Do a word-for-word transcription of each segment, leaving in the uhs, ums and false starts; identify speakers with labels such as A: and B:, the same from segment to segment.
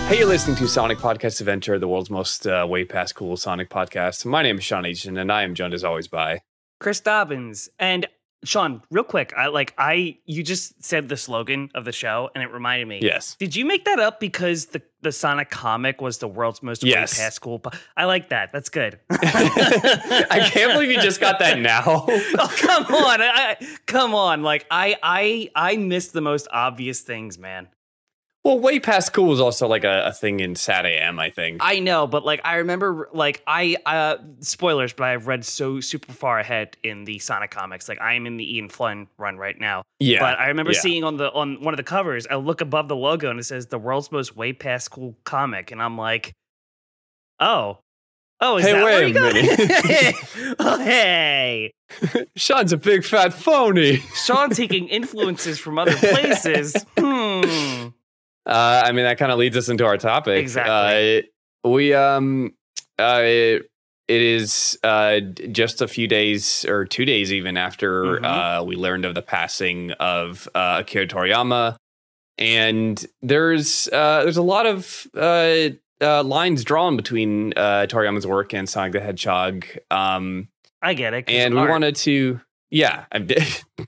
A: Hey, you're listening to Sonic Podcast Adventure, the world's most uh, way past cool Sonic podcast. My name is Sean Aitchison, and I am joined as always by
B: Chris Dobbins. And Sean, real quick, I like I you just said the slogan of the show, and it reminded me.
A: Yes.
B: Did you make that up because the, the Sonic comic was the world's most
A: Yes.
B: way past cool? Po- I like that. That's good.
A: I can't believe you just got that now.
B: Oh, come on, I, come on! Like I I I missed the most obvious things, man.
A: Well, way past cool is also like a, a thing in Sad A M, I think.
B: I know, but like I remember, like I uh spoilers, but I've read so super far ahead in the Sonic comics. Like I am in the Ian Flynn run right now.
A: Yeah,
B: but I remember
A: yeah.
B: seeing on the on one of the covers, I look above the logo and it says the world's most way past cool comic, and I'm like, oh, oh, is
A: Hey,
B: that where
A: wait
B: you
A: a
B: got? Oh, hey,
A: Sean's a big fat phony.
B: Sean taking influences from other places. Hmm.
A: Uh, I mean, that kind of leads us into our topic.
B: Exactly.
A: Uh, we um, uh, it, it is uh just a few days or two days even after
B: Mhm.
A: uh we learned of the passing of uh, Akira Toriyama, and there's uh there's a lot of uh, uh lines drawn between uh Toriyama's work and Sonic the Hedgehog. Um,
B: I get it. 'cause
A: and we
B: art.
A: wanted to, yeah, I did.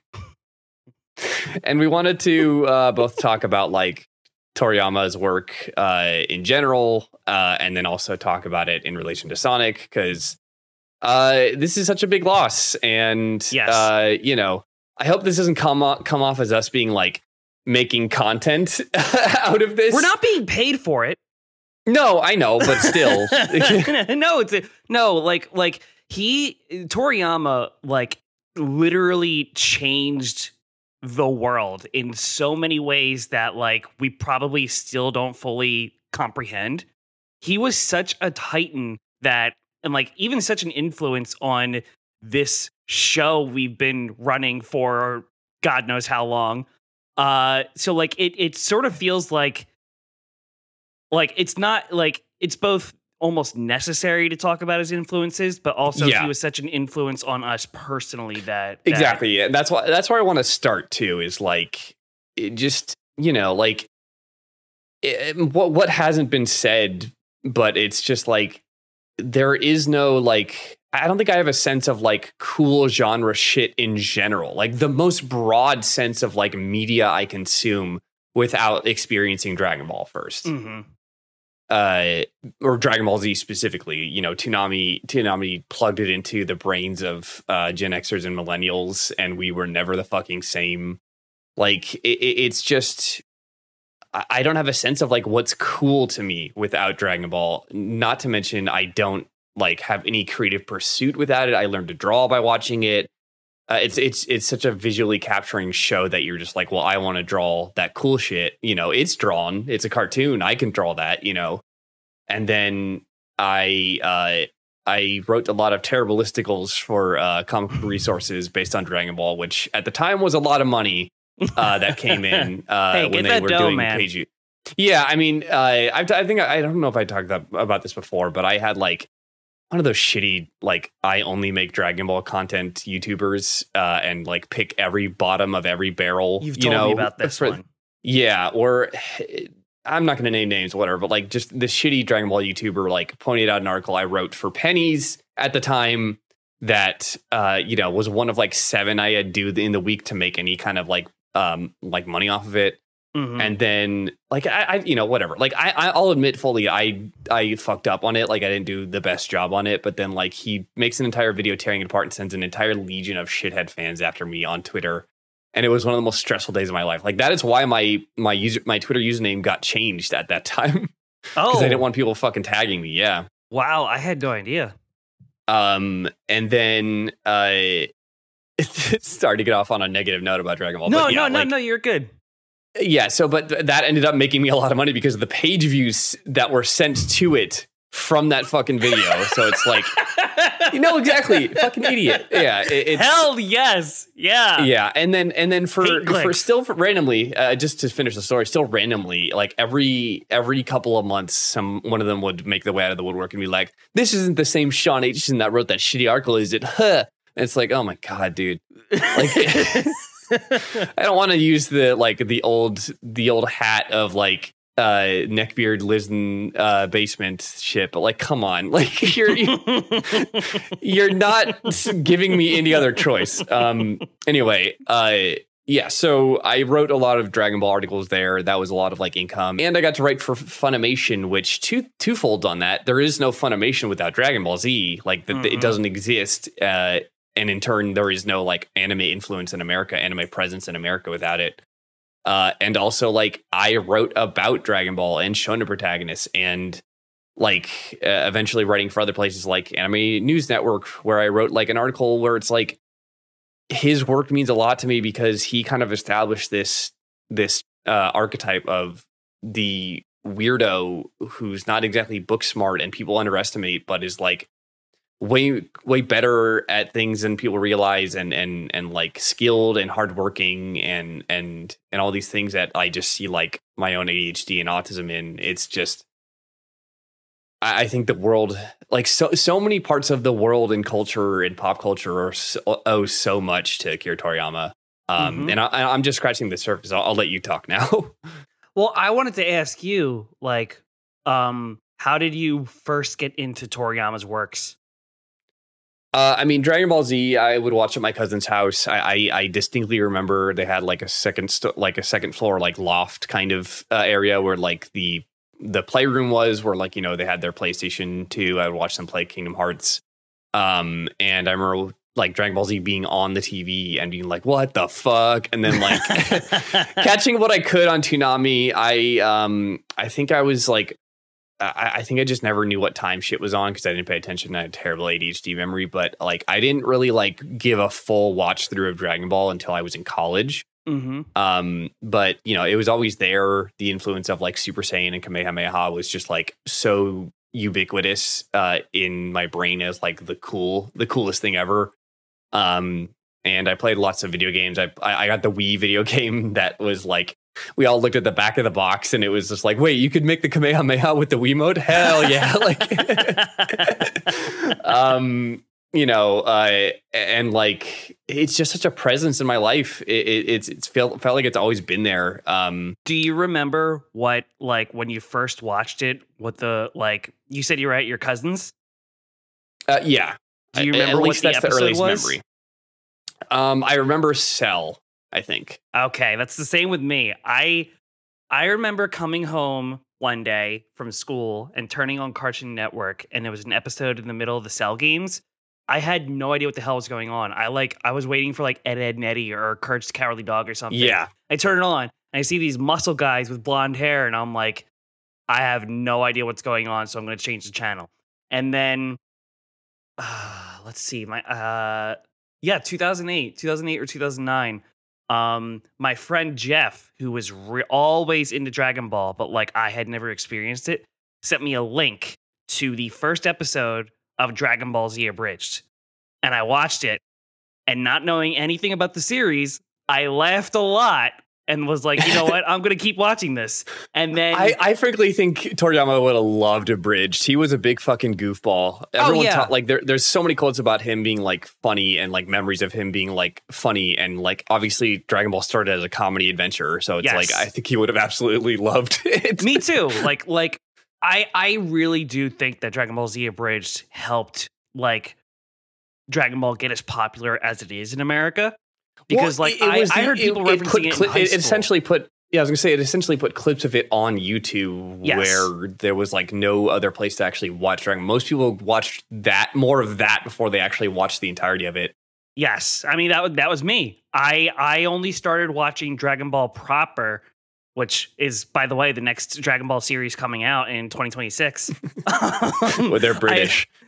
A: And we wanted to uh, both talk about like Toriyama's work uh, in general, uh, and then also talk about it in relation to Sonic, because uh, this is such a big loss. And,
B: Yes.
A: uh, you know, I hope this doesn't come, o- come off as us being like making content out of this.
B: We're not being paid for it.
A: No, I know, but still.
B: no, it's a, no, like like he Toriyama like literally changed the world in so many ways that like we probably still don't fully comprehend. He was such a titan that, and like even such an influence on this show we've been running for God knows how long. Uh, so like it it sort of feels like like it's not like it's both almost necessary to talk about his influences, but also
A: Yeah.
B: he was such an influence on us personally that, that
A: Exactly. Yeah. That's why that's where I want to start too, is like it just, you know, like it, what what hasn't been said, but it's just like there is no like I don't think I have a sense of like cool genre shit in general. Like the most broad sense of like media I consume without experiencing Dragon Ball first.
B: Mhm.
A: Uh, or Dragon Ball Z specifically, you know, Toonami, Toonami plugged it into the brains of uh, Gen Xers and millennials, and we were never the fucking same. Like, it, it's just, I I don't have a sense of like what's cool to me without Dragon Ball. Not to mention, I don't like have any creative pursuit without it. I learned to draw by watching it. Uh, it's it's it's such a visually capturing show that you're just like, well, I want to draw that cool shit. You know, it's drawn. It's a cartoon. I can draw that. You know, and then I uh, I wrote a lot of terrible listicles for uh, comic book resources based on Dragon Ball, which at the time was a lot of money uh, that came in uh,
B: Hey,
A: when
B: get
A: they
B: that
A: were
B: dough,
A: doing
B: man.
A: page. u- Yeah, I mean, uh, I've, I think I don't know if I talked that, about this before, but I had like one of those shitty, like, I only make Dragon Ball content YouTubers uh, and like pick every bottom of every barrel.
B: You've
A: you
B: told
A: know,
B: me about this
A: for-
B: one.
A: Yeah, or I'm not going to name names, whatever, but like just the shitty Dragon Ball YouTuber like pointed out an article I wrote for pennies at the time that, uh, you know, was one of like seven I had do in the week to make any kind of like, um, like money off of it.
B: Mhm.
A: And then like I, I you know whatever like I I- I'll admit fully I I fucked up on it, like I didn't do the best job on it, but then like he makes an entire video tearing it apart and sends an entire legion of shithead fans after me on Twitter, and it was one of the most stressful days of my life. Like that is why my my user my Twitter username got changed at that time,
B: oh,
A: because I didn't want people fucking tagging me. Yeah.
B: wow, I had no idea.
A: Um and then uh sorry to get off on a negative note about Dragon Ball.
B: No,
A: but yeah,
B: no, no,
A: like,
B: no, you're good.
A: Yeah, so but th- that ended up making me a lot of money because of the page views that were sent to it from that fucking video. So it's like, you know, exactly, fucking idiot. Yeah, it, it's
B: Hell yes, yeah.
A: yeah, and then and then for
B: Hate
A: for
B: clicks.
A: still for randomly, uh, just to finish the story, still randomly, like every every couple of months, some one of them would make their way out of the woodwork and be like, "This isn't the same Sean Aitchison that wrote that shitty article, is it?" Huh? And it's like, oh my god, dude. Like, I don't want to use the like the old the old hat of like uh, Neckbeard lives in uh, basement shit, but like, come on, like you're you're not giving me any other choice. Um, anyway, uh, yeah, so I wrote a lot of Dragon Ball articles there. That was a lot of like income, and I got to write for Funimation, which two twofold on that. There is no Funimation without Dragon Ball Z. Like the, mm-hmm. it doesn't exist, uh, and in turn, there is no like anime influence in America, anime presence in America without it. Uh, and also, like, I wrote about Dragon Ball and Shonen protagonists, and like uh, eventually writing for other places like Anime News Network, where I wrote like an article where it's like his work means a lot to me because he kind of established this this uh, archetype of the weirdo who's not exactly book smart and people underestimate, but is like way way better at things than people realize, and and and like skilled and hardworking and and and all these things that I just see like my own A D H D and autism in. It's just I, I think the world, like so so many parts of the world and culture and pop culture are so, owe so much to Akira Toriyama. Um, mm-hmm. And I, I'm just scratching the surface. I'll, I'll let you talk now.
B: Well, I wanted to ask you, like, um, how did you first get into Toriyama's works?
A: Uh, I mean, Dragon Ball Z, I would watch at my cousin's house. I, I, I distinctly remember they had like a second, st- like a second floor, like loft kind of uh, area where like the the playroom was, where like, you know, they had their PlayStation two. I would watch them play Kingdom Hearts. Um, and I remember like Dragon Ball Z being on the T V and being like, what the fuck? And then like catching what I could on Toonami. I um, I think I was like, I, I think I just never knew what time shit was on because I didn't pay attention. I had terrible A D H D memory, but like I didn't really like give a full watch through of Dragon Ball until I was in college.
B: Mm-hmm.
A: Um, but you know, it was always there. The influence of like Super Saiyan and Kamehameha was just like so ubiquitous uh, in my brain as like the cool, the coolest thing ever. Um, and I played lots of video games. I I got the Wii video game that was like, we all looked at the back of the box and it was just like, wait, you could make the Kamehameha with the Wiimote? Hell yeah. Like, um, you know, uh, and like, it's just such a presence in my life. It, it, it's, it's felt, felt like it's always been there. Um,
B: Do you remember what, like when you first watched it, what the, like, you said you were at your cousin's?
A: Uh, yeah.
B: Do you remember
A: at
B: what
A: least
B: the
A: that's the
B: episode
A: earliest
B: was?
A: memory. Um, I remember Cell, I think.
B: Okay, that's the same with me. I I remember coming home one day from school and turning on Cartoon Network, and there was an episode in the middle of the Cell games. I had no idea what the hell was going on. I like I was waiting for like Ed, Ed, and Eddie or Courage the Cowardly Dog or something.
A: Yeah.
B: I turn it on and I see these muscle guys with blonde hair, and I'm like, I have no idea what's going on, so I'm going to change the channel. And then, uh, let's see, my uh, yeah, two thousand eight, two thousand eight or two thousand nine. Um, my friend Jeff, who was re- always into Dragon Ball, but like I had never experienced it, sent me a link to the first episode of Dragon Ball Z Abridged. And I watched it, and not knowing anything about the series, I laughed a lot and was like, you know what? I'm going to keep watching this. And then
A: I, I frankly think Toriyama would have loved Abridged. He was a big fucking goofball. Everyone
B: oh, yeah.
A: ta- like there, there's so many quotes about him being like funny and like memories of him being like funny. And like, obviously Dragon Ball started as a comedy adventure. So it's
B: yes.
A: like, I think he would have absolutely loved it.
B: Me too. Like, like I, I really do think that Dragon Ball Z Abridged helped like Dragon Ball get as popular as it is in America. Because, well, like, it, it was, I, I heard people it, referencing it, put, it in high
A: It
B: school.
A: essentially put, yeah, I was going to say, it essentially put clips of it on YouTube
B: yes.
A: where there was, like, no other place to actually watch Dragon. Most people watched that, more of that before they actually watched the entirety of it.
B: Yes. I mean, that was, that was me. I, I only started watching Dragon Ball proper, which is, by the way, the next Dragon Ball series coming out in twenty twenty-six.
A: Well, they're British.
B: I,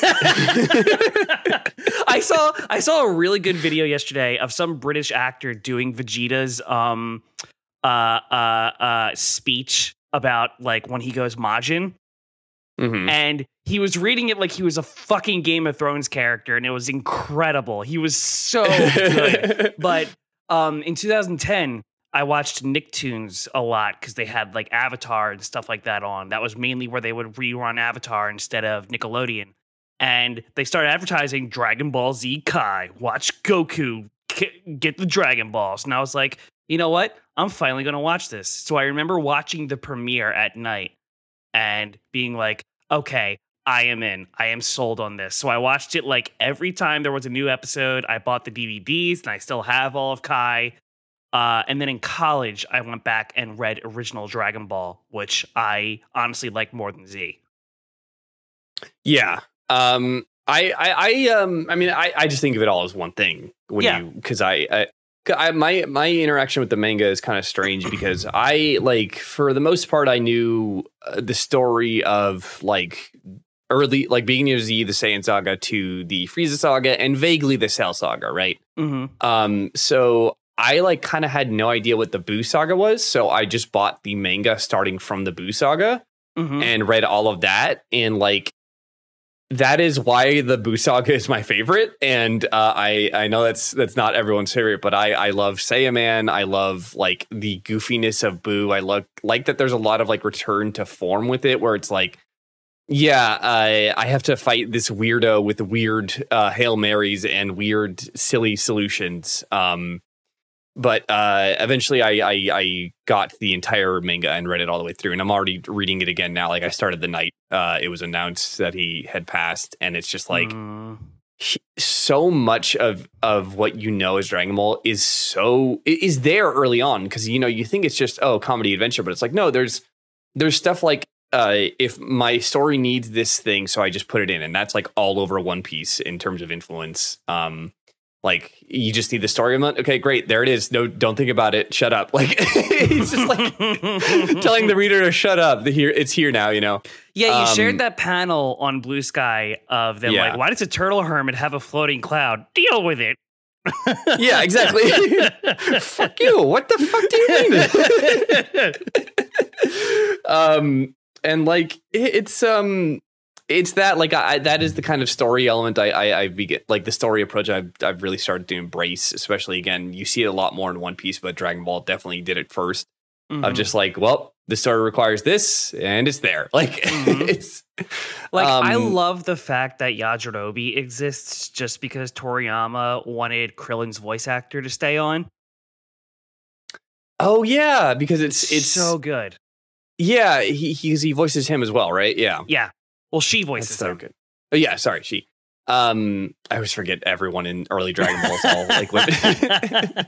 B: I saw I saw a really good video yesterday of some British actor doing Vegeta's um uh uh uh speech about like when he goes Majin.
A: Mm-hmm.
B: And he was reading it like he was a fucking Game of Thrones character, and it was incredible. He was so good. But um in two thousand ten I watched Nicktoons a lot because they had like Avatar and stuff like that on. That was mainly where they would rerun Avatar instead of Nickelodeon. And they started advertising Dragon Ball Z Kai. Watch Goku k- get the Dragon Balls. And I was like, you know what? I'm finally going to watch this. So I remember watching the premiere at night and being like, okay, I am in. I am sold on this. So I watched it like every time there was a new episode. I bought the D V Ds and I still have all of Kai. Uh, and then in college, I went back and read original Dragon Ball, which I honestly like more than Z.
A: Yeah. Um, I, I, I, um, I mean, I, I just think of it all as one thing when
B: Yeah.
A: you, because I, I, I, my my interaction with the manga is kind of strange because I like for the most part I knew uh, the story of like early like beginning of Z, the Saiyan Saga to the Frieza Saga and vaguely the Cell Saga, right?
B: Mm-hmm.
A: Um, so I like kind of had no idea what the Buu Saga was, so I just bought the manga starting from the Buu Saga
B: Mm-hmm.
A: and read all of that, and like. That is why the Buu Saga is my favorite, and uh, I I know that's that's not everyone's favorite, but I I love Saiyaman. I love like the goofiness of Buu. I love like that. There's a lot of like return to form with it, where it's like, yeah, I I have to fight this weirdo with weird uh, Hail Marys and weird silly solutions. Um, but uh, eventually I, I I got the entire manga and read it all the way through, and I'm already reading it again now. Like I started the night uh, it was announced that he had passed, and it's just like
B: Mm.
A: he, so much of of what you know as Dragon Ball is so is there early on, because you know you think it's just oh comedy adventure, but it's like no, there's there's stuff like uh, if my story needs this thing, so I just put it in, and that's like all over One Piece in terms of influence. Um, Like you just need the story element. Okay, great. There it is. No, don't think about it. Shut up. Like it's just like telling the reader to shut up. The here it's here now, you know.
B: Yeah, you
A: Um,
B: shared that panel on Blue Sky of them
A: Yeah.
B: like, why does a turtle hermit have a floating cloud? Deal with it.
A: Yeah, exactly. Fuck you. What the fuck do you mean? um, and like it- it's um. It's that like I, that is the kind of story element I I, I begin, like the story approach I've I've really started to embrace. Especially again, you see it a lot more in One Piece, but Dragon Ball definitely did it first.
B: Mhm.
A: Of just like, well, the story requires this, and it's there. Like
B: Mhm.
A: it's
B: Like, I
A: um,
B: love the fact that Yajirobe exists just because Toriyama wanted Krillin's voice actor to stay on.
A: oh yeah, because it's it's
B: so good.
A: yeah he he he voices him as well, right? Yeah,
B: Yeah. Well, she
A: that's
B: voices
A: so
B: him.
A: good. Oh yeah, sorry, she. Um, I always forget everyone in early Dragon Balls all like women.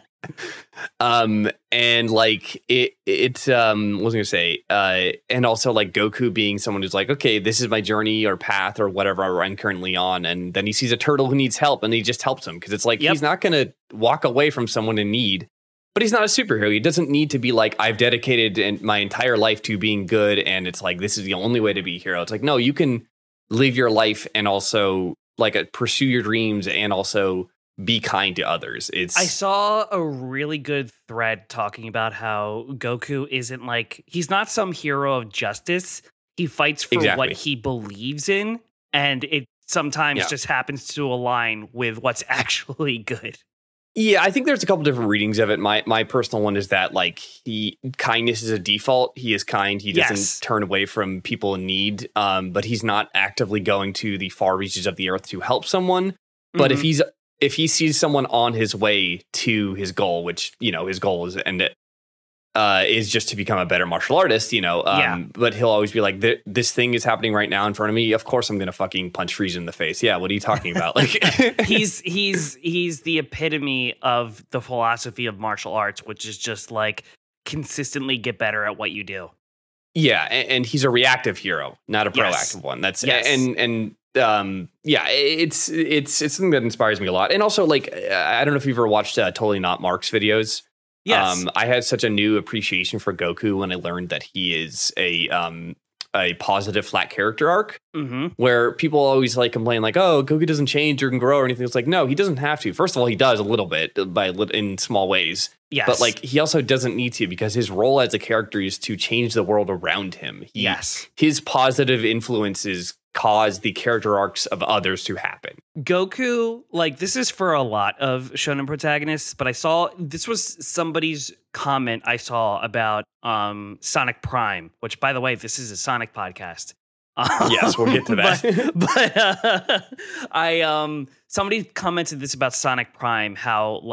A: um, and like it, it um, what was I gonna say? Uh, and also like Goku being someone who's like, okay, this is my journey or path or whatever I'm currently on, and then he sees a turtle who needs help, and he just helps him because it's like
B: Yep.
A: he's not gonna walk away from someone in need. But he's not a superhero. He doesn't need to be like, I've dedicated en- my entire life to being good, and it's like this is the only way to be a hero. It's like no, you can live your life and also like uh, pursue your dreams and also be kind to others. It's
B: I saw a really good thread talking about how Goku isn't like, he's not some hero of justice. He fights for
A: Exactly.
B: what he believes in, and it sometimes
A: Yeah.
B: just happens to align with what's actually good.
A: yeah. I think there's a couple different readings of it. My my personal one is that like he kindness is a default. He is kind. He doesn't
B: Yes.
A: turn away from people in need. Um, but he's not actively going to the far reaches of the earth to help someone. But if
B: Mhm.
A: he's if he sees someone on his way to his goal, which you know his goal is and it uh, is just to become a better martial artist, you know. Um,
B: Yeah.
A: But he'll always be like, "Th- "This thing is happening right now in front of me. Of course, I'm gonna fucking punch Frieza in the face." Yeah, what are you talking about? Like,
B: he's he's he's the epitome of the philosophy of martial arts, which is just like consistently get better at what you do.
A: yeah, and, and he's a reactive hero, not a
B: Yes.
A: proactive one. That's
B: Yes.
A: and and um, yeah, it's it's it's something that inspires me a lot. And also, like, I don't know if you've ever watched uh, Totally Not Mark's videos.
B: Yes.
A: Um, I had such a new appreciation for Goku when I learned that he is a um a positive flat character arc.
B: mm-hmm.
A: Where people always like complain like, oh, Goku doesn't change or can grow or anything. It's like, no, he doesn't have to. First of all, he does a little bit by lit- in small ways,
B: Yes.
A: but like he also doesn't need to because his role as a character is to change the world around him. He,
B: yes.
A: his positive influences cause the character arcs of others to happen.
B: Goku, like this is for a lot of shonen protagonists, but I saw this was somebody's comment I saw about um Sonic Prime, which by the way, this is a Sonic podcast.
A: Yes, we'll get to that.
B: but but uh, I um somebody commented this about Sonic Prime, how like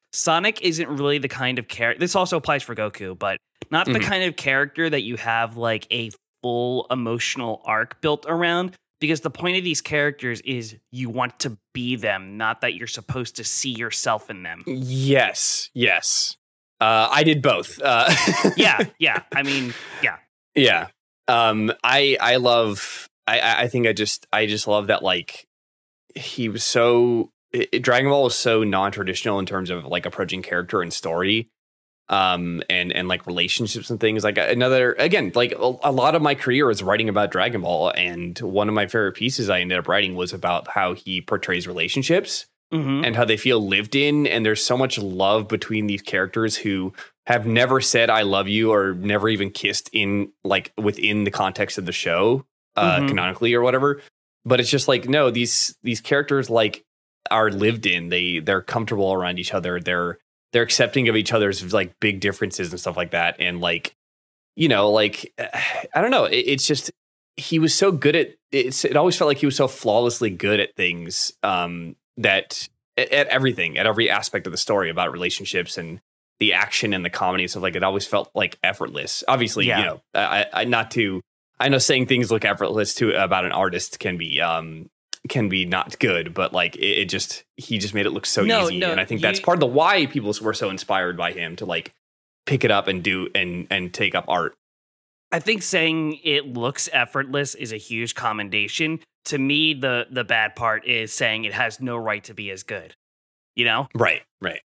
B: Sonic isn't really the kind of character. This also applies for Goku, but not the
A: Mhm.
B: kind of character that you have like a full emotional arc built around. Because the point of these characters is you want to be them, not that you're supposed to see yourself in them.
A: Yes, yes. Uh, I did both. Uh,
B: Yeah, yeah. I mean, yeah.
A: yeah. Um, I I love. I I I think I just I just love that like he was so it, Dragon Ball was so non-traditional in terms of like approaching character and story. Um and and like relationships and things like another again like a, a lot of my career is writing about Dragon Ball, and one of my favorite pieces I ended up writing was about how he portrays relationships
B: Mhm.
A: and how they feel lived in, and there's so much love between these characters who have never said I love you or never even kissed in like within the context of the show uh
B: Mhm.
A: canonically or whatever, but it's just like no, these these characters like are lived in, they they're comfortable around each other, they're they're accepting of each other's like big differences and stuff like that. And like, you know, like, I don't know. It, it's just, he was so good at it's, it always felt like he was so flawlessly good at things um, that at, at everything, at every aspect of the story about relationships and the action and the comedy and stuff like it always felt like effortless. Obviously,
B: Yeah.
A: you know, I, I not to, I know saying things look effortless to about an artist can be, um, can be not good, but like it, it just he just made it look so
B: No,
A: easy,
B: no,
A: and I think
B: you-
A: that's part of the why people were so inspired by him to like pick it up and do and and take up art.
B: I think saying it looks effortless is a huge commendation. To me, the the bad part is saying it has no right to be as good. You know?
A: Right, right.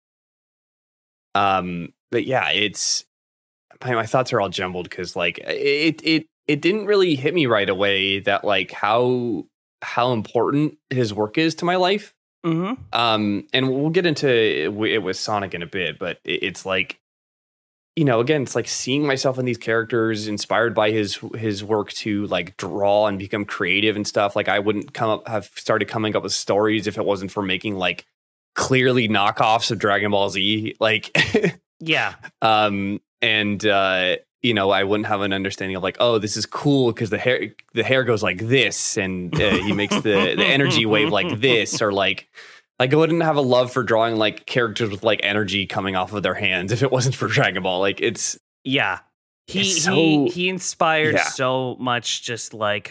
A: Um, but yeah, it's my, my thoughts are all jumbled because like it it it didn't really hit me right away that like how how important his work is to my life.
B: Mm-hmm.
A: Um, and we'll get into it with Sonic in a bit, but it, it's like, you know, again, it's like seeing myself in these characters, inspired by his his work to like draw and become creative and stuff. Like I wouldn't come up have started coming up with stories if it wasn't for making like clearly knockoffs of Dragon Ball Z. Like,
B: Yeah.
A: um, and uh, you know, I wouldn't have an understanding of like, oh, this is cool because the hair the hair goes like this, and uh, he makes the the energy wave like this, or like. Like I wouldn't have a love for drawing like characters with like energy coming off of their hands if it wasn't for Dragon Ball. Like it's
B: Yeah. He
A: It's
B: he
A: so-
B: he inspired
A: Yeah.
B: so much just like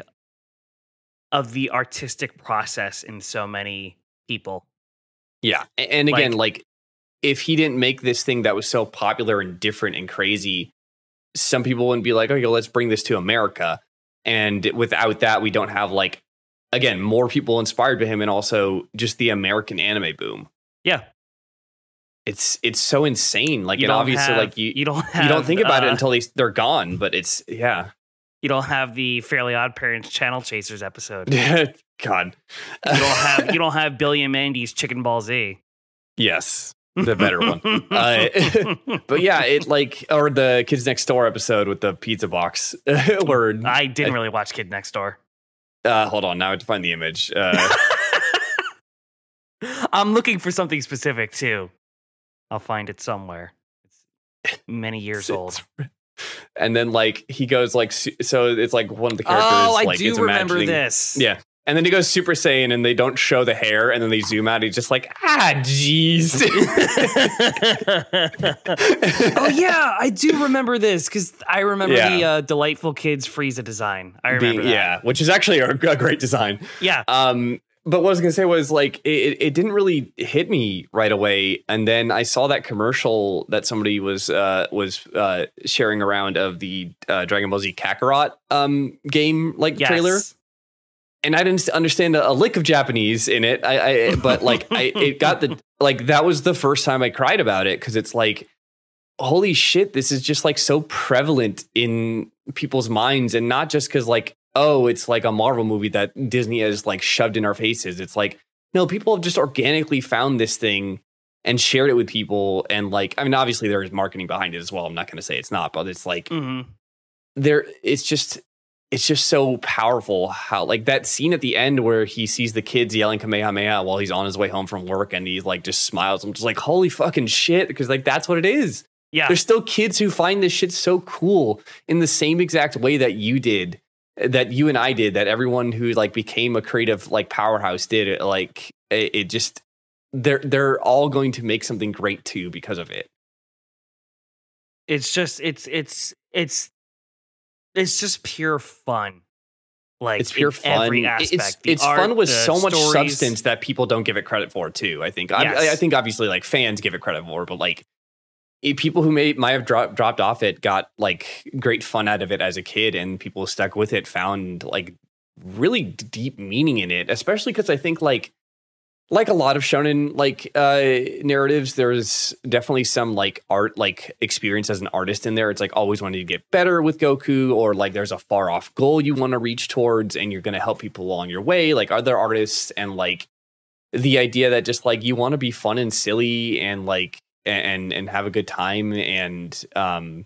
B: of the artistic process in so many people.
A: yeah. A- And again,
B: Like-
A: like if he didn't make this thing that was so popular and different and crazy, some people wouldn't be like, okay, let's bring this to America. And without that, we don't have like again more people inspired by him, and also just the American anime boom.
B: Yeah.
A: It's it's so insane. Like
B: You
A: and
B: don't
A: obviously
B: have-
A: like you
B: you don't have,
A: you don't think about it
B: uh,
A: until they they're gone. But it's yeah.
B: you don't have the Fairly Odd Parents Channel Chasers episode.
A: God.
B: You don't have you don't have Billy and Mandy's Chicken Ball Z.
A: Yes, the better one. Uh, but yeah, it like or the Kids Next Door episode with the pizza box. Where
B: I didn't really watch Kid Next Door.
A: uh, hold on, now I have to find the image. Uh,
B: I'm looking for something specific too. I'll find it somewhere. It's many years old.
A: and then like he goes like su- so it's like one of the characters.
B: Oh, I
A: like,
B: do
A: is
B: remember
A: imagining-
B: this.
A: Yeah. And then he goes Super Saiyan, and they don't show the hair, and then they zoom out. He's just like, ah, jeez.
B: Oh yeah, I do remember this because I remember
A: Yeah.
B: the uh, Delightful Kids Frieza design. I remember
A: Being-
B: that.
A: yeah, which is actually a, a great design.
B: Yeah.
A: Um, but what I was gonna say was like it, it didn't really hit me right away, and then I saw that commercial that somebody was uh, was uh, sharing around of the uh, Dragon Ball Z Kakarot um, game like
B: Yes.
A: trailer, and I didn't understand a, a lick of Japanese in it. I, I but like I it got the like that was the first time I cried about it because it's like holy shit, this is just like so prevalent in people's minds, and not just because like. Oh, it's like a Marvel movie that Disney has like shoved in our faces. It's like, no, people have just organically found this thing and shared it with people. And like, I mean, obviously there is marketing behind it as well. I'm not going to say it's not, but it's like
B: hmm
A: there, it's just, it's just so powerful how like that scene at the end where he sees the kids yelling Kamehameha while he's on his way home from work and he's like, just smiles. I'm just like, holy fucking shit. Because like, that's what it is.
B: Yeah.
A: There's still kids who find this shit so cool in the same exact way that you did. That you and I did, that everyone who like became a creative like powerhouse did it. Like it, it just they're they're all going to make something great too because of it.
B: It's just it's it's it's it's just pure fun. Like
A: it's pure fun.
B: Every aspect.
A: It's
B: the
A: it's
B: art,
A: fun with so much
B: stories.
A: substance that people don't give it credit for too. I think.
B: Yes.
A: I, I think obviously like fans give it credit for, but like it, people who may might have dro- dropped off it got like great fun out of it as a kid, and people who stuck with it found like really deep meaning in it. Especially because I think like like a lot of shonen like uh, narratives, there's definitely some like art like experience as an artist in there. It's like always wanting to get better with Goku, or like there's a far off goal you want to reach towards, and you're going to help people along your way, like other artists, and like the idea that just like you want to be fun and silly and like and and have a good time and um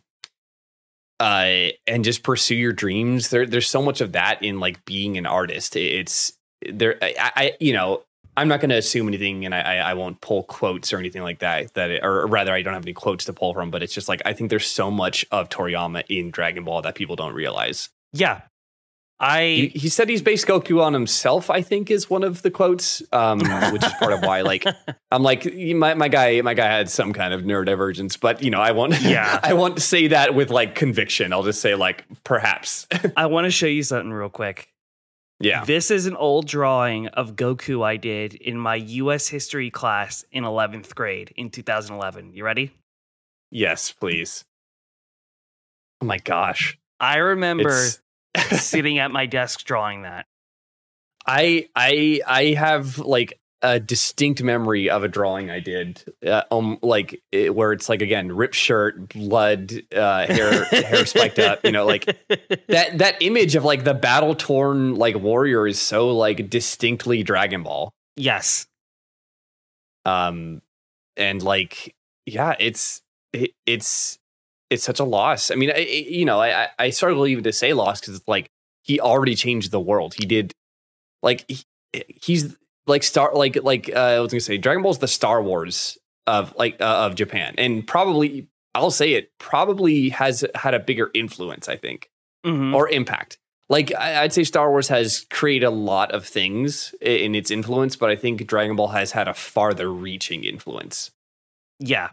A: uh and just pursue your dreams. There, there's so much of that in like being an artist. It's there. I, I you know. I'm not going to assume anything, and I, I I won't pull quotes or anything like that. That it, or rather, I don't have any quotes to pull from. But it's just like I think there's so much of Toriyama in Dragon Ball that people don't realize.
B: Yeah, I
A: he, he said he's based Goku on himself. I think is one of the quotes, um, which is part of why. Like I'm like my my guy my guy had some kind of neurodivergence, but you know I won't.
B: Yeah,
A: I won't say that with like conviction. I'll just say like perhaps.
B: I want to show you something real quick.
A: Yeah.
B: This is an old drawing of Goku I did in my U S history class in eleventh grade in two thousand eleven. You ready?
A: Yes, please. Oh my gosh.
B: I remember sitting at my desk drawing that.
A: I I I have like a distinct memory of a drawing I did, uh, um, like it, where it's like again ripped shirt, blood, uh, hair hair spiked up. You know, like that that image of like the battle torn like warrior is so like distinctly Dragon Ball.
B: Yes.
A: Um, and like yeah, it's it, it's it's such a loss. I mean, I, it, you know, I I struggle even to say loss because it's like he already changed the world. He did like he, he's. Like Star, like like uh, I was gonna say, Dragon Ball is the Star Wars of like uh, of Japan, and probably I'll say it probably has had a bigger influence, I think,
B: mm-hmm.
A: or impact. Like I, I'd say Star Wars has created a lot of things in its influence, but I think Dragon Ball has had a farther reaching influence.
B: Yeah,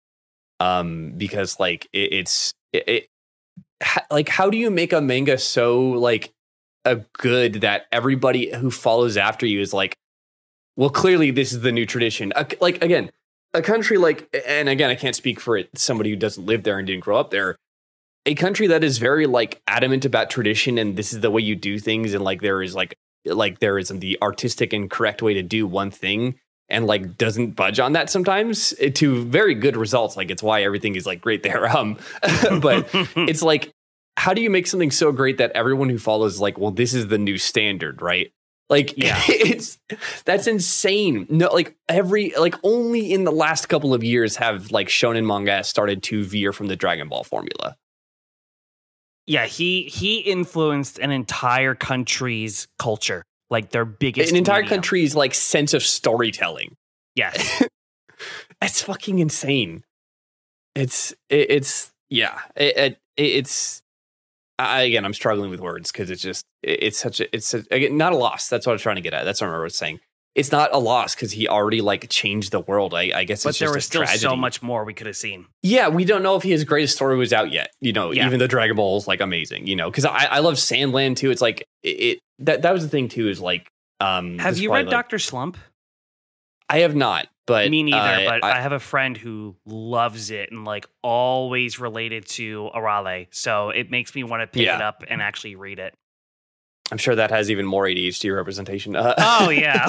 A: um, because like it, it's it, it ha, like how do you make a manga so like a good that everybody who follows after you is like, well, clearly this is the new tradition. Uh, like, again, a country like, and again, I can't speak for it, somebody who doesn't live there and didn't grow up there. A country that is very like adamant about tradition and this is the way you do things. And like, there is like, like there is the artistic and correct way to do one thing and like doesn't budge on that sometimes to very good results. Like it's why everything is like great there. Um, but it's like, how do you make something so great that everyone who follows like, well, this is the new standard, right? Like, yeah, it's that's insane. No, like every like only in the last couple of years have like shonen manga started to veer from the Dragon Ball formula.
B: Yeah, he he influenced an entire country's culture, like their biggest
A: an entire
B: medium.
A: country's like sense of storytelling.
B: Yes,
A: that's fucking insane. It's it, it's yeah, it, it, it's. I, again, I'm struggling with words because it's just it, it's such a it's a, again not a loss. That's what I was trying to get at. That's what I was saying. It's not a loss because he already like changed the world. I, I guess,
B: but
A: it's
B: there
A: just
B: was
A: a
B: still
A: tragedy.
B: so much more we could have seen.
A: Yeah, we don't know if his greatest story was out yet. You know,
B: yeah.
A: even though Dragon Ball is like amazing. You know, because I I love Sandland too. It's like it, it that that was the thing too. Is like um.
B: Have you read
A: like,
B: Doctor Slump?
A: I have not. But
B: me neither.
A: Uh,
B: but
A: I,
B: I have a friend who loves it and like always related to Arale. So it makes me want to pick
A: yeah.
B: it up and actually read it.
A: I'm sure that has even more A D H D representation. Uh,
B: oh yeah,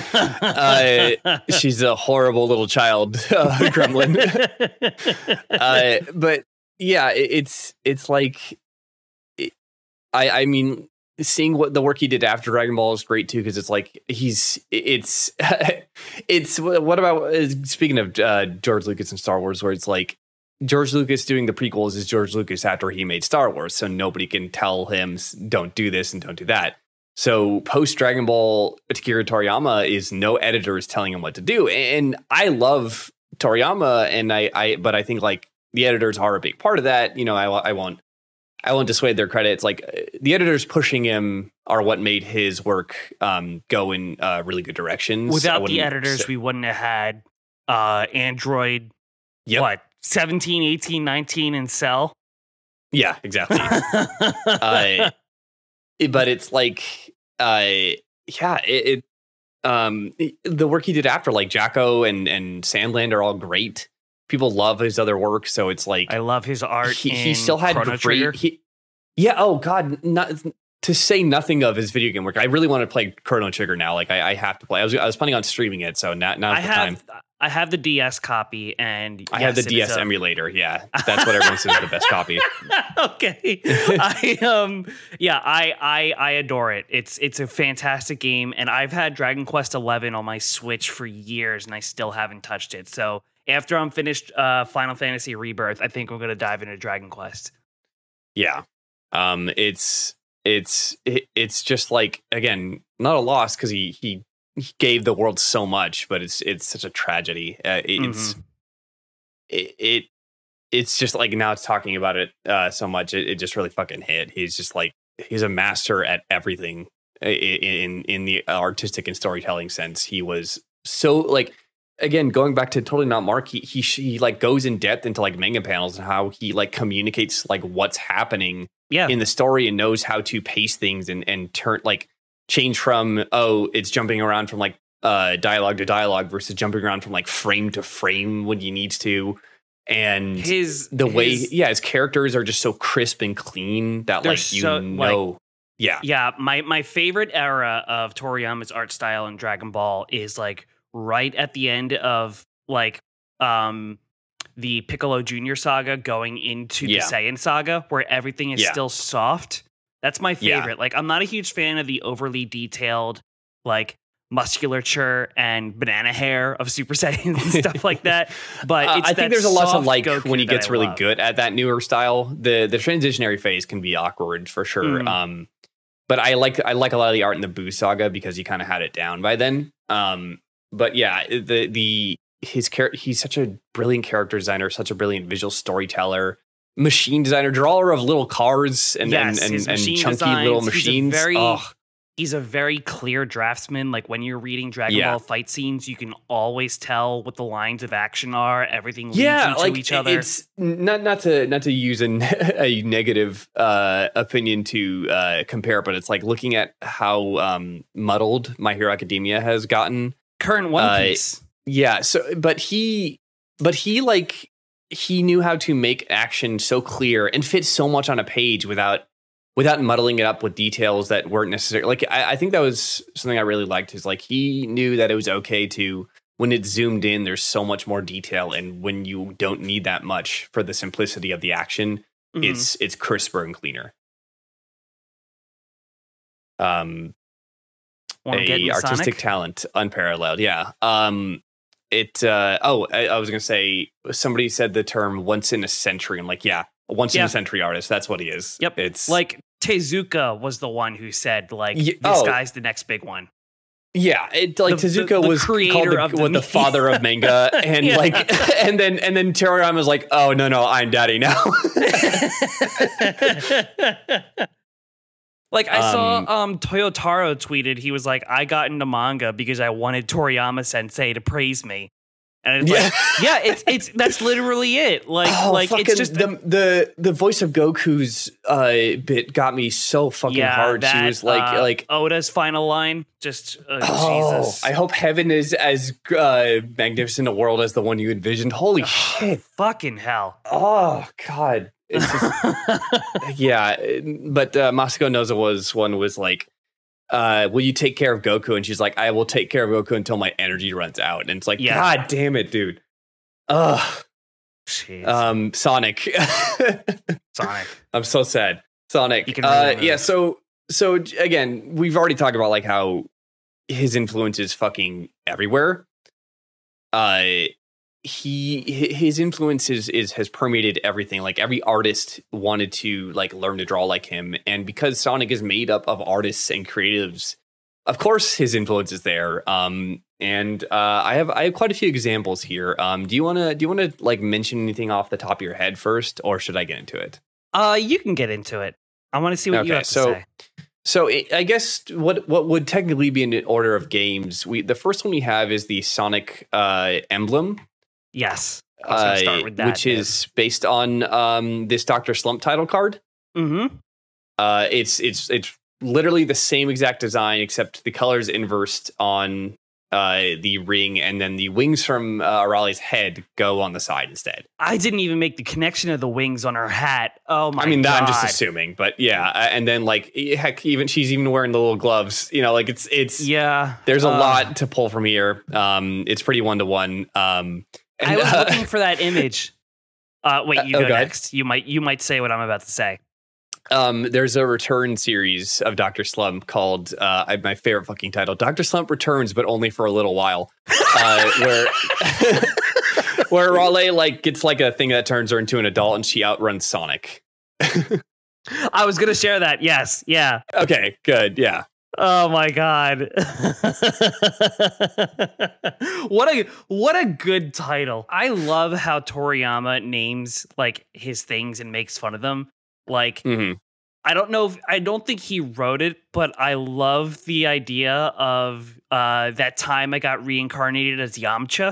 A: uh, she's a horrible little child, uh, gremlin. uh, but yeah, it, it's it's like it, I I mean. Seeing what the work he did after Dragon Ball is great too, because it's like he's it's it's what about speaking of uh, George Lucas and Star Wars, where it's like George Lucas doing the prequels is George Lucas after he made Star Wars, so nobody can tell him don't do this and don't do that. So post Dragon Ball, Akira Toriyama is no editor is telling him what to do, and I love Toriyama, and I I but I think like the editors are a big part of that. You know, I I won't. I won't dissuade their credit. It's like the editors pushing him are what made his work um, go in uh, really good directions.
B: Without the editors, say- we wouldn't have had uh, Android, yep. what, seventeen, eighteen, nineteen, and Cell?
A: Yeah, exactly. uh, but it's like, uh, yeah, it, it um, the work he did after, like Jacko and, and Sandland are all great. People love his other work, so it's like...
B: I love his art
A: He,
B: in
A: he still had
B: Chrono
A: great...
B: Trigger.
A: He, yeah, oh God, not... To say nothing of his video game work, I really want to play Chrono Trigger now. Like I, I have to play. I was I was planning on streaming it, so now now's
B: I
A: the
B: have,
A: time.
B: I have the D S copy, and
A: I
B: yes,
A: have the D S
B: a,
A: emulator. Yeah, that's what everyone says is the best copy.
B: Okay, I um yeah, I I I adore it. It's it's a fantastic game, and I've had Dragon Quest eleven on my Switch for years, and I still haven't touched it. So after I'm finished uh, Final Fantasy Rebirth, I think we're gonna dive into Dragon Quest.
A: Yeah, um, it's. It's it, it's just like, again, not a loss because he, he he gave the world so much, but it's it's such a tragedy. Uh, it's mm-hmm. it, it it's just like now it's talking about it uh, so much, it, it just really fucking hit. He's just like he's a master at everything in in, in the artistic and storytelling sense. He was so like. Again, going back to Totally Not Mark, he, he he like goes in depth into like manga panels and how he like communicates like what's happening
B: yeah.
A: in the story and knows how to pace things and and turn like change from oh it's jumping around from like uh dialogue to dialogue versus jumping around from like frame to frame when he needs to. And
B: his
A: the
B: his,
A: way yeah his characters are just so crisp and clean that like you
B: so,
A: know
B: like,
A: yeah
B: yeah my my favorite era of Toriyama's art style in Dragon Ball is like right at the end of like um the Piccolo Junior saga going into
A: yeah.
B: the Saiyan saga where everything is
A: yeah.
B: still soft. That's my favorite.
A: Yeah.
B: Like I'm not a huge fan of the overly detailed like musculature and banana hair of Super Saiyans and stuff like that. But it's
A: uh, I think there's a lot to like
B: Goku
A: when he gets really
B: love.
A: good at that newer style. The the transitionary phase can be awkward for sure. Mm. Um but I like I like a lot of the art in the Buu saga because he kind of had it down by then. Um But yeah, the the his character, he's such a brilliant character designer, such a brilliant visual storyteller, machine designer, drawer of little cars and
B: yes,
A: and, and, and chunky
B: designs,
A: little machines.
B: He's a, very,
A: oh.
B: he's a very clear draftsman. Like when you're reading Dragon
A: yeah.
B: Ball fight scenes, you can always tell what the lines of action are. Everything leads
A: yeah,
B: you to
A: like
B: each other.
A: It's not not to not to use a, a negative uh, opinion to uh, compare, but it's like looking at how um, muddled My Hero Academia has gotten.
B: Current One Piece.
A: Uh, yeah. So, but he, but he like, he knew how to make action so clear and fit so much on a page without, without muddling it up with details that weren't necessary. Like, I, I think that was something I really liked is like, he knew that it was okay to, when it's zoomed in, there's so much more detail. And when you don't need that much for the simplicity of the action, mm-hmm. it's, it's crisper and cleaner. Um, a artistic
B: Sonic?
A: talent unparalleled. Yeah. Um, it, uh, oh, I, I was going to say, somebody said the term once in a century. I'm like, yeah, a once
B: yeah.
A: in a century artist. That's what he is.
B: Yep.
A: It's
B: like Tezuka was the one who said like,
A: yeah,
B: this
A: oh,
B: guy's the next big one.
A: Yeah. It like
B: the,
A: Tezuka
B: the, the
A: was called the,
B: the,
A: what, the father of manga. And yeah. like, and then, and then Toriyama was like, oh no, no, I'm daddy now.
B: Like I um, saw um, Toyotaro tweeted, he was like, I got into manga because I wanted Toriyama Sensei to praise me. And it's
A: yeah.
B: like, yeah, it's it's that's literally it. Like,
A: oh,
B: like
A: fucking,
B: it's just
A: the, the the voice of Goku's uh, bit got me so fucking
B: yeah,
A: hard.
B: That,
A: she was like,
B: uh,
A: like
B: Oda's final line. Just uh,
A: oh,
B: Jesus.
A: I hope heaven is as uh, magnificent a world as the one you envisioned. Holy shit!
B: Fucking hell!
A: Oh God! It's just, yeah, but uh, Masako Nozawa's one was like, uh, will you take care of Goku? And she's like, I will take care of Goku until my energy runs out. And it's like, yeah. God damn it, dude. Ugh.
B: Jeez.
A: Um, Sonic.
B: Sonic.
A: I'm so sad. Sonic.
B: You can really
A: uh, yeah, so, so again, we've already talked about like how his influence is fucking everywhere. Uh, he his influence is, is has permeated everything. Like every artist wanted to like learn to draw like him, and because Sonic is made up of artists and creatives, of course his influence is there. Um, and uh, I have I have quite a few examples here. Um, do you wanna do you wanna like mention anything off the top of your head first, or should I get into it?
B: Uh, you can get into it. I want to see what you
A: Okay,
B: have to
A: so
B: say.
A: so I I guess what what would technically be in the order of games? We the first one we have is the Sonic uh, emblem,
B: Yes. I was going
A: uh,
B: to start with that.
A: which is based on um, this Doctor Slump title card.
B: Mm-hmm.
A: Uh, it's it's it's literally the same exact design, except the colors inversed on uh, the ring, and then the wings from uh, Arali's head go on the side instead.
B: I didn't even make the connection of the wings on her hat. Oh my god.
A: I mean, that I'm just assuming, but yeah. uh, And then like heck, even she's even wearing the little gloves. You know, like it's it's
B: Yeah.
A: there's a
B: uh,
A: lot to pull from here. Um, it's pretty one to one. Um,
B: I
A: and,
B: was
A: uh,
B: looking for that image. Uh, wait, you
A: Uh, oh,
B: go
A: go ahead.
B: next. You might you might say what I'm about to say.
A: Um, there's a return series of Doctor Slump called uh, I- my favorite fucking title, Doctor Slump Returns, but only for a little while, uh, where where Raleigh like gets like a thing that turns her into an adult and she outruns Sonic.
B: I was gonna share that. Yes. Yeah.
A: Okay, good, yeah.
B: Oh my god. What a what a good title. I love how Toriyama names like his things and makes fun of them. Like
A: hmm
B: I don't know if I don't think he wrote it, but I love the idea of uh that time I got reincarnated as Yamcha.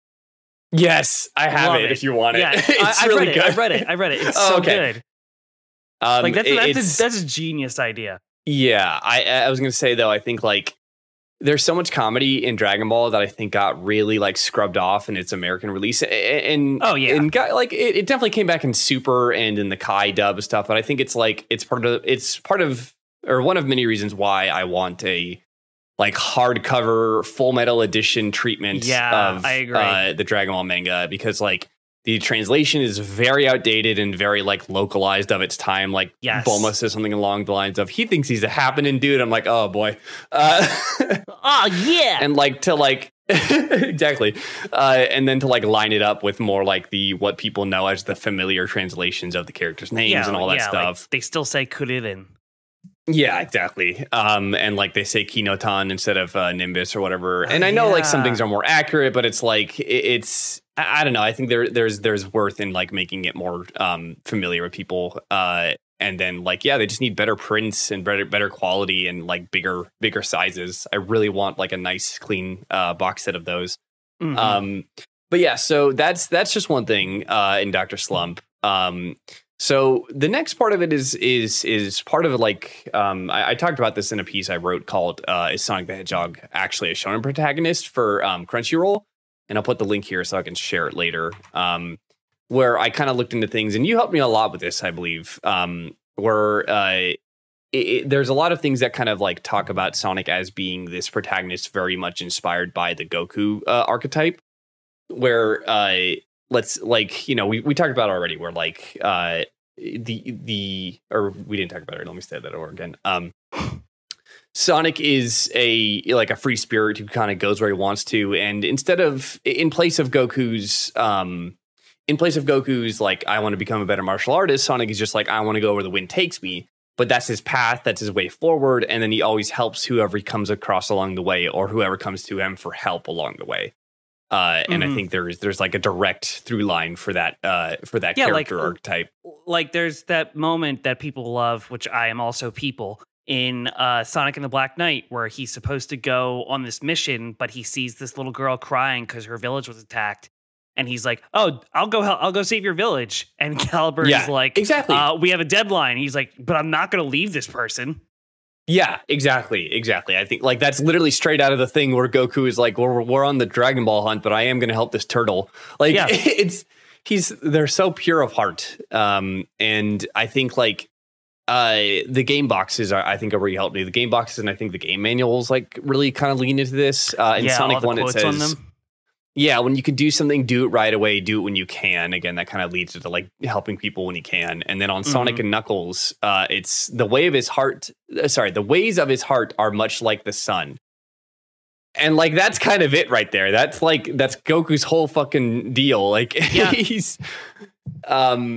A: Yes, I have
B: Love
A: it,
B: it.
A: if you want it.
B: Yeah,
A: it's
B: I, I
A: really
B: read it.
A: good.
B: I read it. I read it. It's
A: Oh,
B: so
A: okay.
B: good.
A: Um,
B: Like that's
A: it-
B: that's
A: it's-
B: a, that's a genius idea.
A: Yeah, I I was gonna say though, I think like there's so much comedy in Dragon Ball that I think got really like scrubbed off in its American release, A- a- and
B: Oh, yeah.
A: and got like it, it definitely came back in Super and in the Kai dub and stuff. But I think it's like it's part of it's part of or one of many reasons why I want a like hardcover Full Metal Edition treatment
B: Yeah,
A: of
B: I agree.
A: Uh, the Dragon Ball manga, because like the translation is very outdated and very like localized of its time. Like
B: Yes.
A: Bulma says something along the lines of he thinks he's a happening dude. I'm like, oh boy. Uh,
B: Oh yeah.
A: and like to like exactly. Uh, and then to like line it up with more like the what people know as the familiar translations of the characters' names
B: yeah,
A: and all that
B: yeah, like,
A: stuff.
B: they still say Kuririn.
A: Yeah, exactly. Um, and like they say Kinotan instead of uh, Nimbus or whatever. And I know like some
B: yeah.
A: things are more accurate, but it's like it, it's I, I don't know. I think there there's there's worth in like making it more um, familiar with people. Uh, and then like yeah, they just need better prints and better better quality and like bigger bigger sizes. I really want like a nice clean uh, box set of those.
B: Mhm.
A: Um, but yeah, so that's that's just one thing uh, in Doctor Slump. Um, so the next part of it is is is part of it like um, I, I talked about this in a piece I wrote called uh, "Is Sonic the Hedgehog Actually a Shonen Protagonist?" for um, Crunchyroll, and I'll put the link here so I can share it later. Um, where I kind of looked into things, and you helped me a lot with this, I believe. Um, where uh, it, it, there's a lot of things that kind of like talk about Sonic as being this protagonist very much inspired by the Goku uh, archetype, where uh, let's like you know we we talked about it already, where like uh, the the or we didn't talk about it. Let me say that over again. Um, Sonic is a like a free spirit who kind of goes where he wants to, and instead of in place of Goku's um in place of Goku's like I want to become a better martial artist, Sonic is just like I want to go where the wind takes me. But that's his path, that's his way forward, and then he always helps whoever he comes across along the way, or whoever comes to him for help along the way. Uh, and
B: Mhm.
A: I think there's there's like a direct through line for that uh, for that
B: Yeah, like-
A: character archetype.
B: Like there's that moment that people love, which I am also people, in uh, Sonic and the Black Knight, where he's supposed to go on this mission, but he sees this little girl crying because her village was attacked. And he's like, "Oh, I'll go help. I'll go save your village." And Caliburn
A: Yeah,
B: is like,
A: exactly.
B: Uh, we have a deadline." He's like, "But I'm not going to leave this person."
A: Yeah, exactly, exactly. I think like that's literally straight out of the thing where Goku is like, "We're we're on the Dragon Ball hunt, but I am going to help this turtle." Like
B: Yeah.
A: it's he's they're so pure of heart, um, and I think like uh, the game boxes are I think are really helped me. The game boxes and I think the game manuals like really kind of lean into this. Uh, in
B: yeah,
A: Sonic
B: all the
A: One, it
B: quotes
A: says.
B: on them.
A: Yeah, when you can do something, do it right away. Do it when you can. Again, that kind of leads to like helping people when you can. And then on Sonic
B: Mhm.
A: and Knuckles, uh, it's the way of his heart. uh, Sorry, the ways of his heart are much like the sun. And like that's kind of it right there. That's like that's Goku's whole fucking deal. Like
B: Yeah.
A: he's, um,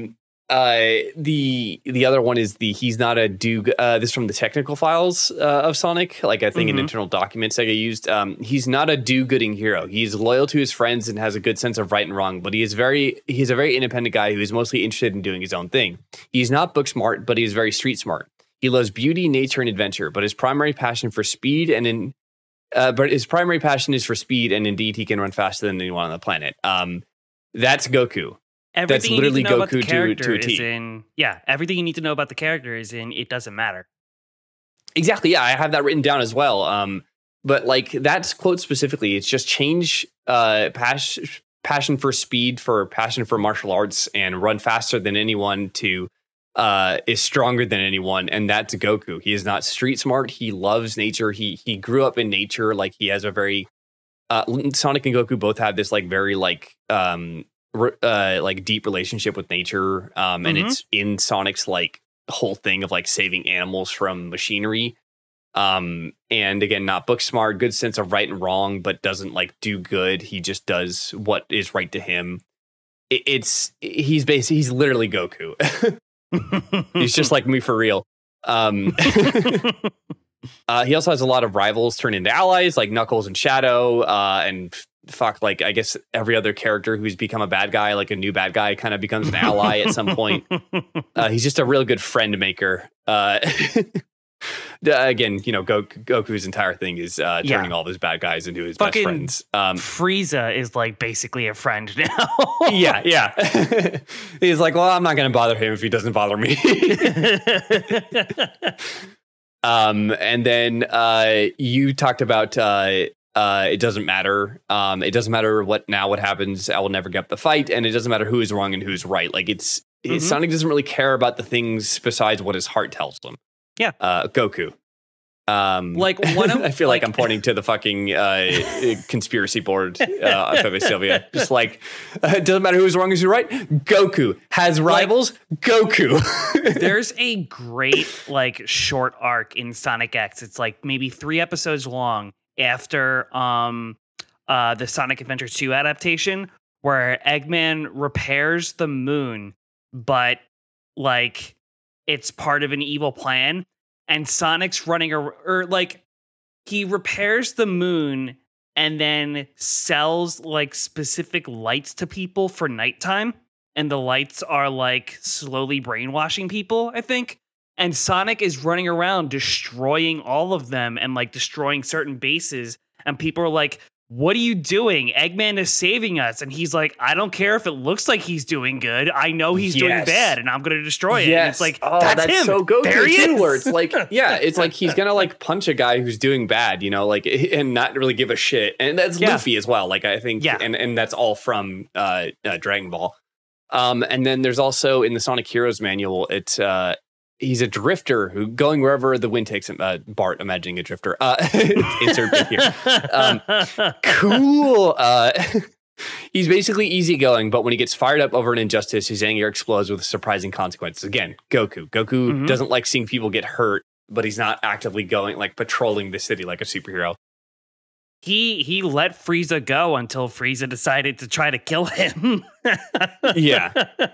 A: Uh, the the other one is the he's not a do. Uh, this is from the technical files uh, of Sonic, like I think
B: Mhm.
A: in internal documents Sega used. Um, he's not a do-gooding hero. He's loyal to his friends and has a good sense of right and wrong. But he is very he's a very independent guy who is mostly interested in doing his own thing. He's not book smart, but he is very street smart. He loves beauty, nature, and adventure. But his primary passion for speed and in uh, but his primary passion is for speed, and indeed he can run faster than anyone on the planet. Um, that's Goku.
B: Everything
A: literally
B: you need to know about the
A: Goku to-
B: character
A: to a
B: is
A: T.
B: in yeah. Everything you need to know about the character is in It Doesn't Matter.
A: Exactly. Yeah, I have that written down as well. Um, but like that's quote specifically, it's just change uh, pas- passion for speed for passion for martial arts and run faster than anyone to uh, is stronger than anyone. And that's Goku. He is not street smart. He loves nature. He he grew up in nature. Like he has a very uh, Sonic and Goku both have this like very like um, uh like deep relationship with nature, um and
B: Mhm.
A: it's in Sonic's like whole thing of like saving animals from machinery, um and again, not book smart, good sense of right and wrong, but doesn't like do good. He just does what is right to him. It, it's he's basically he's literally Goku. He's just like me for real. um uh he also has a lot of rivals turn into allies, like Knuckles and Shadow, uh and fuck, like I guess every other character who's become a bad guy, like a new bad guy, kind of becomes an ally at some point. Uh, he's just a real good friend maker. Uh, the- again, you know, Goku, Goku's entire thing is uh,
B: Yeah.
A: turning all of his bad guys into his
B: Fucking
A: best friends. Um,
B: Frieza is like basically a friend now.
A: yeah, yeah. He's like, well, I'm not going to bother him if he doesn't bother me. um, and then uh, you talked about. Uh, Uh, it doesn't matter. Um, it doesn't matter what now what happens. I will never get up the fight, and it doesn't matter who is wrong and who's right. Like it's
B: Mhm.
A: Sonic doesn't really care about the things besides what his heart tells him.
B: Yeah.
A: Uh, Goku. Um,
B: Like, one of-
A: I feel like,
B: like-
A: I'm pointing to the fucking uh, conspiracy board uh, of Pepe Sylvia. Just like uh, it doesn't matter who's wrong, who's right. Goku has rivals. Goku.
B: There's a great like short arc in Sonic X. It's like maybe three episodes long after um uh the Sonic Adventure two adaptation, where Eggman repairs the moon, but like it's part of an evil plan, and Sonic's running a, or like he repairs the moon and then sells like specific lights to people for nighttime, and the lights are like slowly brainwashing people, I think. And Sonic is running around destroying all of them and like destroying certain bases. And people are like, what are you doing? Eggman is saving us. And he's like, I don't care if it looks like he's doing good. I know he's doing
A: Yes.
B: bad and I'm going to destroy it.
A: Yes.
B: And it's like,
A: oh,
B: that's,
A: that's
B: him.
A: so Goku
B: There he
A: too,
B: is.
A: where it's like, yeah, it's like he's gonna like punch a guy who's doing bad, you know, like and not really give a shit. And that's
B: Yeah.
A: Luffy as well. Like I think,
B: Yeah.
A: and and that's all from uh, uh, Dragon Ball. Um, and then there's also in the Sonic Heroes manual, it's uh, he's a drifter who going wherever the wind takes him. Uh, Bart, imagining a drifter. Uh, insert bit here. Um, cool. Uh, he's basically easygoing, but when he gets fired up over an injustice, his anger explodes with surprising consequences. Again, Goku. Goku
B: Mhm.
A: doesn't like seeing people get hurt, but he's not actively going like patrolling the city like a superhero.
B: he he let Frieza go until Frieza decided to try to kill him.
A: Yeah.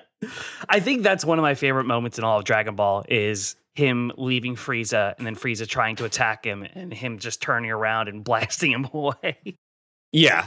B: I think that's one of my favorite moments in all of Dragon Ball is him leaving Frieza and then Frieza trying to attack him and him just turning around and blasting him away.
A: Yeah.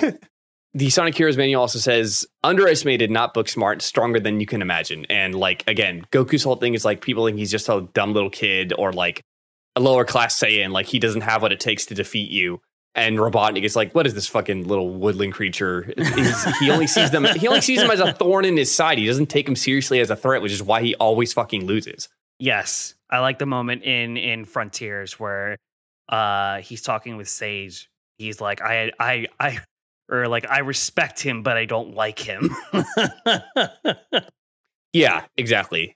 A: The Sonic Heroes manual also says underestimated, not book smart, stronger than you can imagine. And like, again, Goku's whole thing is like people think he's just a dumb little kid or like a lower class Saiyan, like he doesn't have what it takes to defeat you. And Robotnik is like, what is this fucking little woodland creature? He's, he only sees them. He only sees them as a thorn in his side. He doesn't take him seriously as a threat, which is why he always fucking loses.
B: Yes, I like the moment in in Frontiers where uh he's talking with Sage. He's like, I I I or like I respect him, but I don't like him.
A: Yeah, exactly.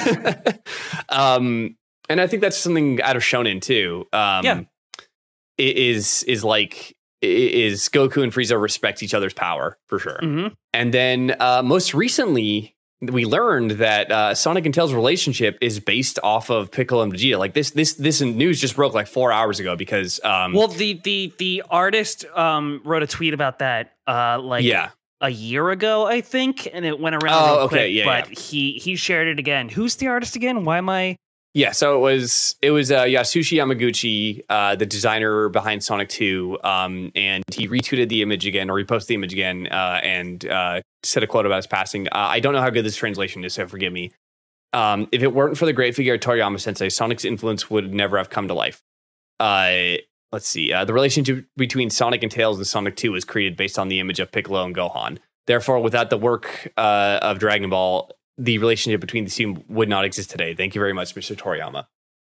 A: um, and I think that's something out of Shonen too. Um,
B: Yeah.
A: i- is is like i- is Goku and Frieza respect each other's power for sure.
B: Mhm.
A: And then uh, most recently, we learned that uh, Sonic and Tails' relationship is based off of Piccolo and Vegeta. Like this, this, this news just broke like four hours ago because, um,
B: Well, the the the artist um wrote a tweet about that. Uh, like
A: yeah,
B: a year ago, I think, and it went around
A: Oh,
B: real
A: okay,
B: quick,
A: yeah,
B: but
A: yeah.
B: he he shared it again. Who's the artist again? Why am I?
A: Yeah, so it was it was uh, Yasushi Yamaguchi, uh, the designer behind Sonic two, um, and he retweeted the image again, or reposted the image again, uh, and uh, said a quote about his passing. Uh, I don't know how good this translation is, so forgive me. Um, if it weren't for the great figure of Toriyama Sensei, Sonic's influence would never have come to life. Uh, let's see. Uh, the relationship between Sonic and Tails and Sonic two was created based on the image of Piccolo and Gohan. Therefore, without the work uh, of Dragon Ball, the relationship between the two would not exist today. Thank you very much, Mister Toriyama.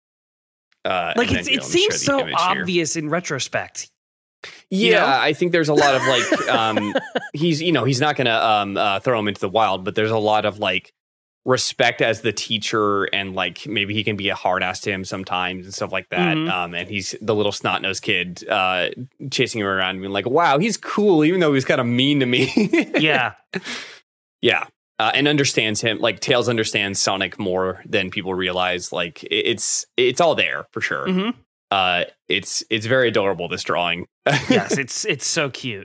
A: Uh,
B: Like
A: and
B: it's,
A: then, you
B: it
A: know, let me
B: seems
A: share the
B: so
A: image here.
B: obvious in retrospect.
A: Yeah,
B: you know?
A: I think there's a lot of like, um, he's, you know, he's not going to um, uh, throw him into the wild, but there's a lot of like respect as the teacher, and like maybe he can be a hard ass to him sometimes and stuff like that.
B: Mhm.
A: Um, and he's the little snot nosed kid uh, chasing him around and being like, wow, he's cool, even though he's kind of mean to me.
B: Yeah.
A: Yeah. Uh, and understands him, like Tails understands Sonic more than people realize. Like it- it's it's all there for sure.
B: Mhm.
A: Uh, it's it's very adorable, this drawing.
B: Yes, it's it's so cute.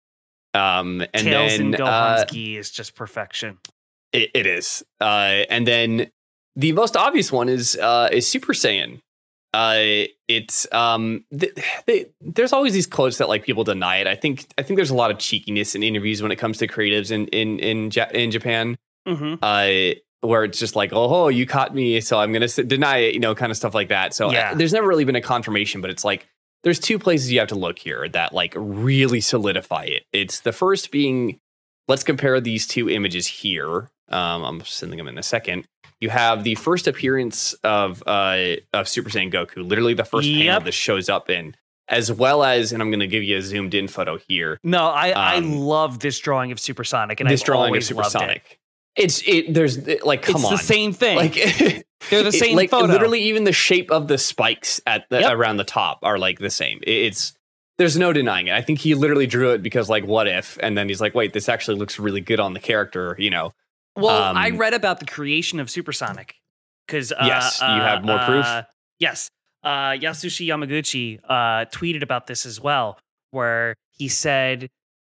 A: Um, and
B: Tails
A: then
B: and Gohan's
A: uh,
B: gi is just perfection.
A: it, it is. Uh, and then the most obvious one is uh, is Super Saiyan. Uh, it's um, th- they, there's always these quotes that like people deny it. I think I think there's a lot of cheekiness in interviews when it comes to creatives in in in, ja- in Japan.
B: Mm-hmm.
A: Uh, where it's just like, oh, you caught me, so I'm gonna s- deny it, you know, kind of stuff like that. So
B: Yeah.
A: uh, there's never really been a confirmation, but it's like there's two places you have to look here that like really solidify it. It's the first being, let's compare these two images here. Um, I'm sending them in a second. You have the first appearance of uh, of Super Saiyan Goku, literally the first panel
B: Yep.
A: this shows up in, as well as, and I'm going to give you a zoomed in photo here.
B: No, I I
A: Um,
B: love this drawing of Supersonic, and
A: This
B: I've
A: drawing of
B: always loved
A: Supersonic.
B: it.
A: It's it. There's like, come
B: it's
A: on,
B: the same thing.
A: like
B: They're the
A: it-
B: same
A: like
B: photo.
A: literally even the shape of the spikes at the
B: Yep.
A: around the top are like the same. It- it's there's no denying it. I think he literally drew it because like, what if? And then he's like, wait, this actually looks really good on the character, you know.
B: Well,
A: Um,
B: I read about the creation of Supersonic because uh,
A: Yes, you
B: uh,
A: have more proof?
B: uh, Yes, uh, Yasushi Yamaguchi uh, tweeted about this as well, where he said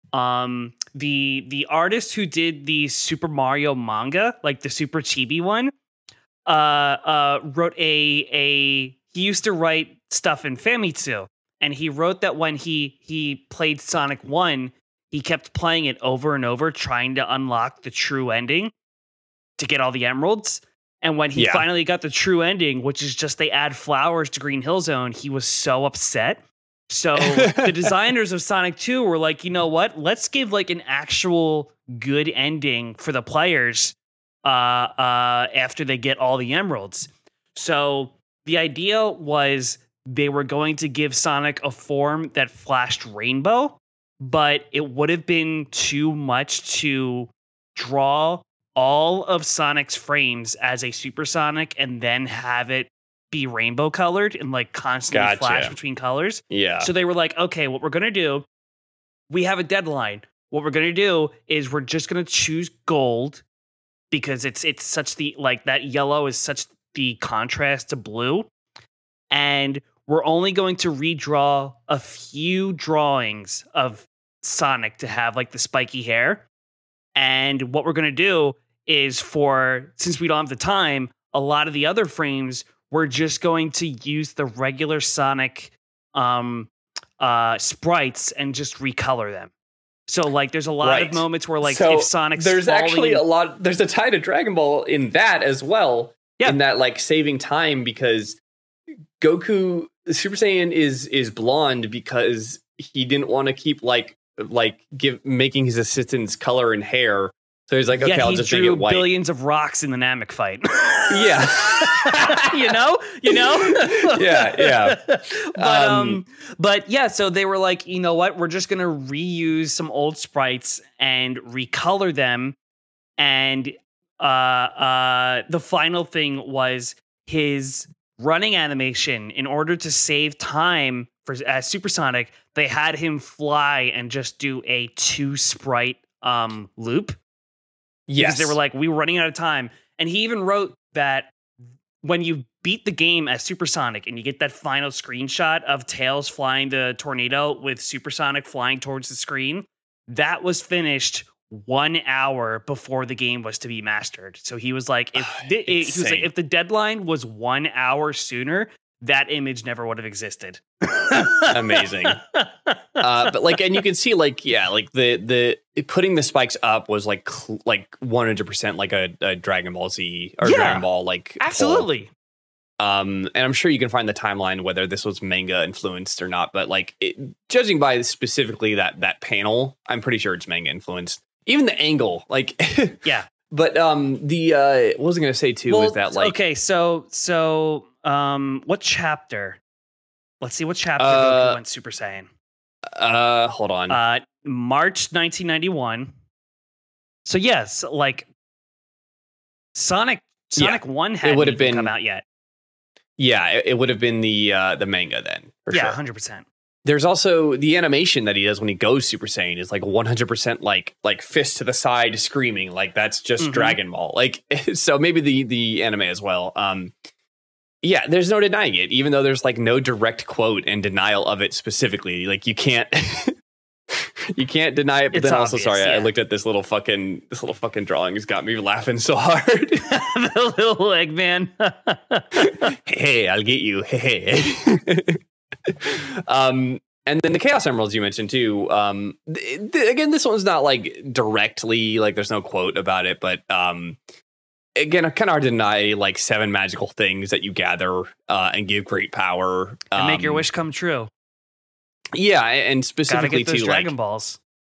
B: um, the the artist who did the Super Mario manga, like the Super Chibi one, uh, uh, wrote a a he used to write stuff in Famitsu, and he wrote that when he he played Sonic one, he kept playing it over and over, trying to unlock the true ending to get all the emeralds. And when he
A: Yeah.
B: finally got the true ending, which is just they add flowers to Green Hill Zone, he was so upset. So the designers of Sonic two were like, you know what? Let's give like an actual good ending for the players uh, uh, after they get all the emeralds. So the idea was they were going to give Sonic a form that flashed rainbow, but it would have been too much to draw all of Sonic's frames as a supersonic and then have it be rainbow colored and like constantly
A: Gotcha.
B: flash between colors.
A: Yeah.
B: So they were like, okay, what we're going to do, we have a deadline. What we're going to do is we're just going to choose gold because it's it's such the like that yellow is such the contrast to blue. And we're only going to redraw a few drawings of Sonic to have like the spiky hair. And what we're going to do is for, since we don't have the time, a lot of the other frames, we're just going to use the regular Sonic um, uh, sprites and just recolor them. So like there's a lot
A: Right.
B: of moments where like
A: So
B: if Sonic's
A: there's
B: falling
A: actually
B: in-
A: a lot. There's a tie to Dragon Ball in that as well.
B: Yeah.
A: In that like saving time, because Goku Super Saiyan is is blonde because he didn't want to keep like like give making his assistants color and hair. So he's like, okay,
B: yeah,
A: I'll
B: he
A: just
B: drew
A: make it white.
B: billions of rocks in the Namek fight.
A: Yeah.
B: you know, you know.
A: Yeah, yeah.
B: But um,
A: Um,
B: but yeah, so they were like, you know what? We're just gonna reuse some old sprites and recolor them. And uh, uh, the final thing was his running animation. In order to save time for uh, Supersonic, they had him fly and just do a two sprite um loop.
A: Yes.
B: Because they were like, we were running out of time. And he even wrote that when you beat the game as Supersonic and you get that final screenshot of Tails flying the tornado with Supersonic flying towards the screen, that was finished one hour before the game was to be mastered. So he was like, if the, it, he was like, if the deadline was one hour sooner, that image never would have existed.
A: Amazing. Uh, but like, and you can see like, yeah, like the, the putting the spikes up was like, cl- like one hundred percent like a, a Dragon Ball Z or
B: Yeah,
A: Dragon Ball, like
B: absolutely.
A: pull. Um, and I'm sure you can find the timeline, whether this was manga influenced or not, but like it, judging by specifically that, that panel, I'm pretty sure it's manga influenced. Even the angle, like,
B: yeah.
A: But um, the uh, what was I going to say too
B: Well,
A: is that like
B: okay, so so um, what chapter? Let's see what chapter
A: Uh,
B: Goku went Super Saiyan.
A: uh, hold on,
B: Uh, March nineteen ninety-one. So yes, like Sonic Sonic One hadn't
A: would've
B: even
A: been-
B: come out yet.
A: yeah, it, it would have been the uh, the manga then for
B: Yeah,
A: sure.
B: hundred percent.
A: There's also the animation that he does when he goes Super Saiyan is like one hundred percent like like fist to the side screaming, like that's just
B: Mhm.
A: Dragon Ball. Like so maybe the the anime as well. Um yeah, there's no denying it, even though there's like no direct quote and denial of it specifically. Like you can't you can't deny it, but
B: It's
A: then also
B: obvious,
A: sorry, I
B: yeah.
A: looked at this little fucking this little fucking drawing. It's got me laughing so hard.
B: The little Eggman.
A: Hey, I'll get you. Hey. um, and then the Chaos Emeralds you mentioned too. Um, th- th- again, this one's not like directly like there's no quote about it, but um, again, kind of hard to deny like seven magical things that you gather uh, and give great power
B: And make your
A: Um,
B: wish come true.
A: Yeah, and
B: Gotta
A: specifically
B: get those
A: to
B: Dragon
A: like,
B: Balls.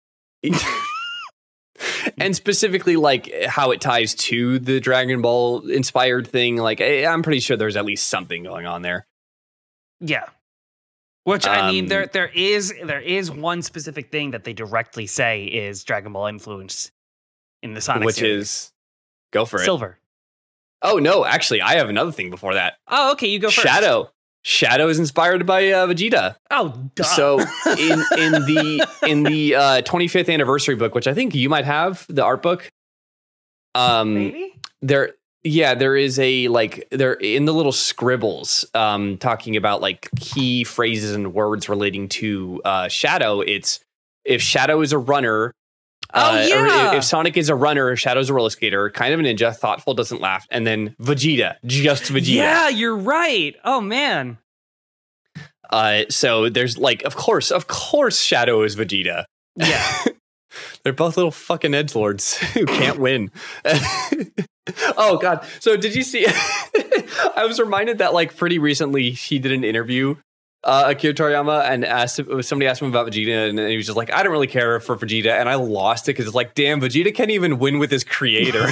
A: and specifically like how it ties to the Dragon Ball inspired thing. Like, I- I'm pretty sure there's at least something going on there.
B: Yeah. Which I mean,
A: Um,
B: there there is there is one specific thing that they directly say is Dragon Ball influence in the Sonic
A: which
B: series.
A: is go for it.
B: Silver.
A: Oh no, actually, I have another thing before that.
B: Oh, okay, you go first.
A: Shadow. Shadow is inspired by uh, Vegeta.
B: Oh, duh.
A: So in in the in the uh, twenty-fifth anniversary book, which I think you might have, the art book. Um,
B: maybe.
A: there, yeah, there is a like there in the little scribbles, um, talking about like key phrases and words relating to uh, Shadow. It's if Shadow is a runner.
B: Oh
A: uh, or
B: yeah.
A: if, if Sonic is a runner, Shadow's a roller skater, kind of a ninja, thoughtful, doesn't laugh, and then Vegeta, just Vegeta.
B: Yeah, you're right. Oh man.
A: Uh, so there's like, of course, of course, Shadow is Vegeta.
B: Yeah.
A: They're both little fucking edgelords who can't win. Oh God! So did you see? I was reminded that like pretty recently he did an interview, uh, Akira Toriyama, and asked somebody asked him about Vegeta, and he was just like, "I don't really care for Vegeta," and I lost it because it's like, damn, Vegeta can't even win with his creator.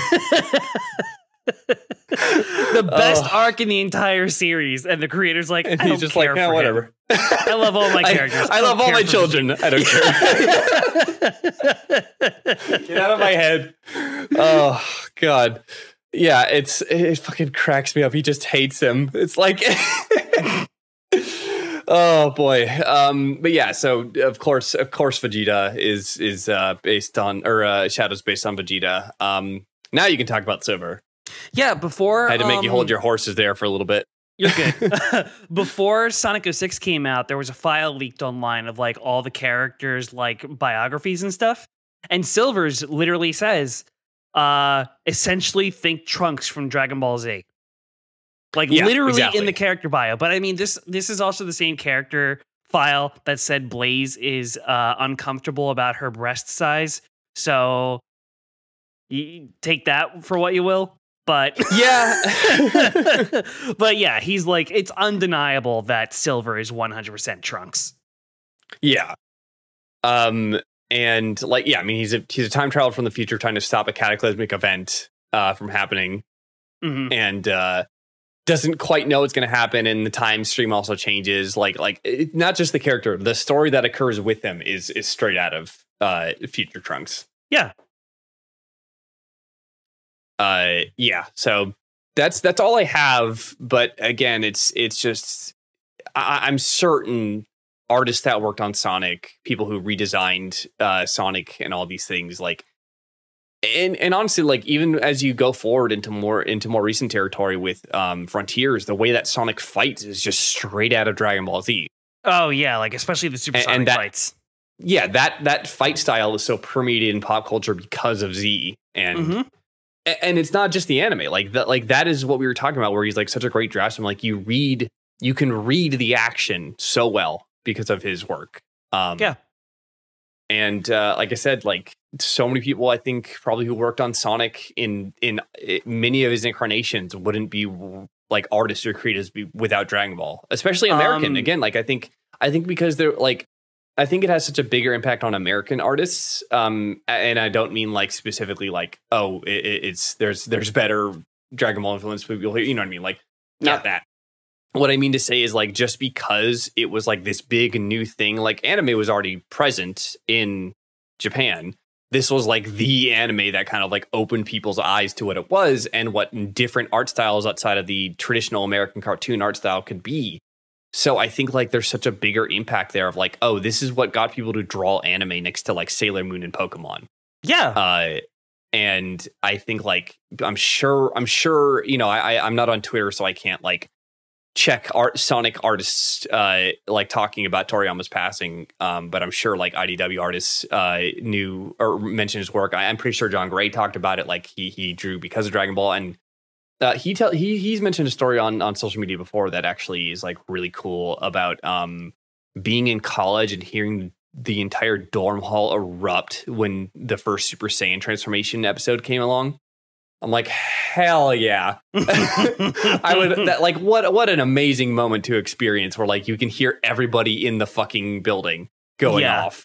B: The best
A: Oh.
B: arc in the entire series, and the creator's like,
A: And
B: I
A: he's
B: don't
A: just
B: care
A: like, yeah,
B: for him.
A: whatever.
B: I love all my
A: I-
B: characters.
A: I,
B: don't
A: love all
B: care
A: my
B: for
A: children. I don't care. Get out of my head. Oh God. Yeah, it's it fucking cracks me up. He just hates him. It's like oh boy. Um but yeah, so of course of course Vegeta is is uh based on or uh Shadow's based on Vegeta. Um now you can talk about Silver.
B: Yeah, before
A: I had to make you
B: um,
A: hold your horses there for a little bit.
B: You're good. Before Sonic oh six came out, there was a file leaked online of like all the characters' like biographies and stuff. And Silver's literally says, uh, essentially think Trunks from Dragon Ball Z. Like
A: Yeah,
B: literally
A: exactly.
B: in the character bio. But I mean, this this is also the same character file that said Blaze is uh, uncomfortable about her breast size. So you take that for what you will. But
A: Yeah.
B: but yeah, he's like, it's undeniable that Silver is one hundred percent Trunks.
A: Yeah. Um, and like, yeah, I mean, he's a he's a time traveler from the future trying to stop a cataclysmic event uh, from happening,
B: Mhm.
A: and uh, doesn't quite know what's going to happen. And the time stream also changes. Like, like it, not just the character, the story that occurs with him is is straight out of uh, Future Trunks.
B: Yeah.
A: Uh, yeah. So that's that's all I have. But again, it's it's just I, I'm certain artists that worked on Sonic, people who redesigned uh, Sonic and all these things, like, and and honestly, like even as you go forward into more into more recent territory with um, Frontiers, the way that Sonic fights is just straight out of Dragon Ball Z.
B: Oh yeah, like especially the Super
A: And-
B: Sonic
A: and that-
B: fights.
A: yeah, that that fight style is so permeated in pop culture because of Z, and mm-hmm. and it's not just the anime. Like that, like that is what we were talking about, where he's like such a great draftsman. Like you read, you can read the action so well because of his work. Um,
B: yeah,
A: and uh, like I said, like so many people, I think probably who worked on Sonic in in it, many of his incarnations wouldn't be like artists or creators be, without Dragon Ball, especially American. Um, Again, like I think I think because they're like. I think it has such a bigger impact on American artists, um, and I don't mean like specifically like oh it, it's there's there's better Dragon Ball influence people here, you know what I mean? Like not yeah. that. What I mean to say is like just because it was like this big new thing, like anime was already present in Japan. This was like the anime that kind of like opened people's eyes to what it was and what different art styles outside of the traditional American cartoon art style could be. So I think like there's such a bigger impact there of like, oh, this is what got people to draw anime next to like Sailor Moon and Pokemon.
B: Yeah.
A: Uh, and I think like, I'm sure, I'm sure, you know, I, I'm not on Twitter, so I can't like check art Sonic artists, uh, like talking about Toriyama's passing. Um, but I'm sure like I D W artists, uh, knew or mentioned his work. I, I'm pretty sure John Gray talked about it. Like he, he drew because of Dragon Ball, and Uh, he tell he he's mentioned a story on, on social media before that actually is like really cool about um being in college and hearing the entire dorm hall erupt when the first Super Saiyan transformation episode came along. I'm like, hell yeah. I would that like what what an amazing moment to experience where like you can hear everybody in the fucking building going yeah. off.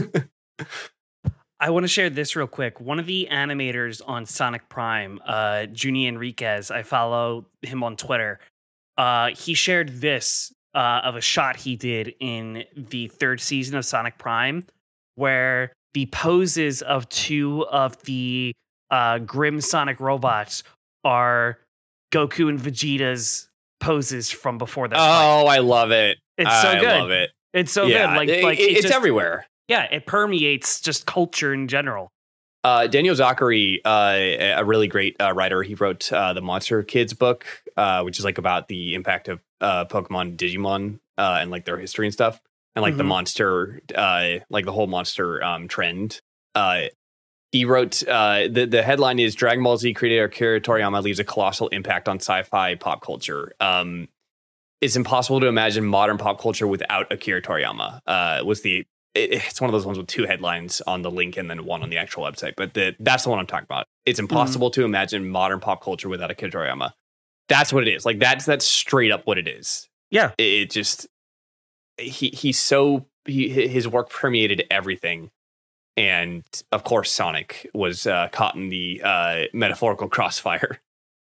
B: I want to share this real quick. One of the animators on Sonic Prime, uh, Junie Enriquez, I follow him on Twitter. Uh, he shared this uh, of a shot he did in the third season of Sonic Prime, where the poses of two of the uh, Grim Sonic robots are Goku and Vegeta's poses from before that.
A: Oh,
B: fight.
A: I love it.
B: It's so
A: I
B: good.
A: I love it.
B: It's so
A: yeah.
B: good. Like,
A: it,
B: like
A: it, it's
B: just,
A: everywhere.
B: Yeah, it permeates just culture in general.
A: Uh, Daniel Zachary, uh, a really great uh, writer, he wrote uh, the Monster Kids book, uh, which is like about the impact of uh, Pokemon, Digimon, uh, and like their history and stuff, and like mm-hmm. the monster, uh, like the whole monster um, trend. Uh, he wrote uh, the the headline is Dragon Ball Z creator Akira Toriyama leaves a colossal impact on sci-fi pop culture. Um, it's impossible to imagine modern pop culture without Akira Toriyama. Uh, was the It's one of those ones with two headlines on the link and then one on the actual website. But the, that's the one I'm talking about. It's impossible mm-hmm. to imagine modern pop culture without Akira Toriyama. That's what it is. Like that's that's straight up what it is.
B: Yeah.
A: It, it just he he's so he his work permeated everything, and of course Sonic was uh, caught in the uh, metaphorical crossfire.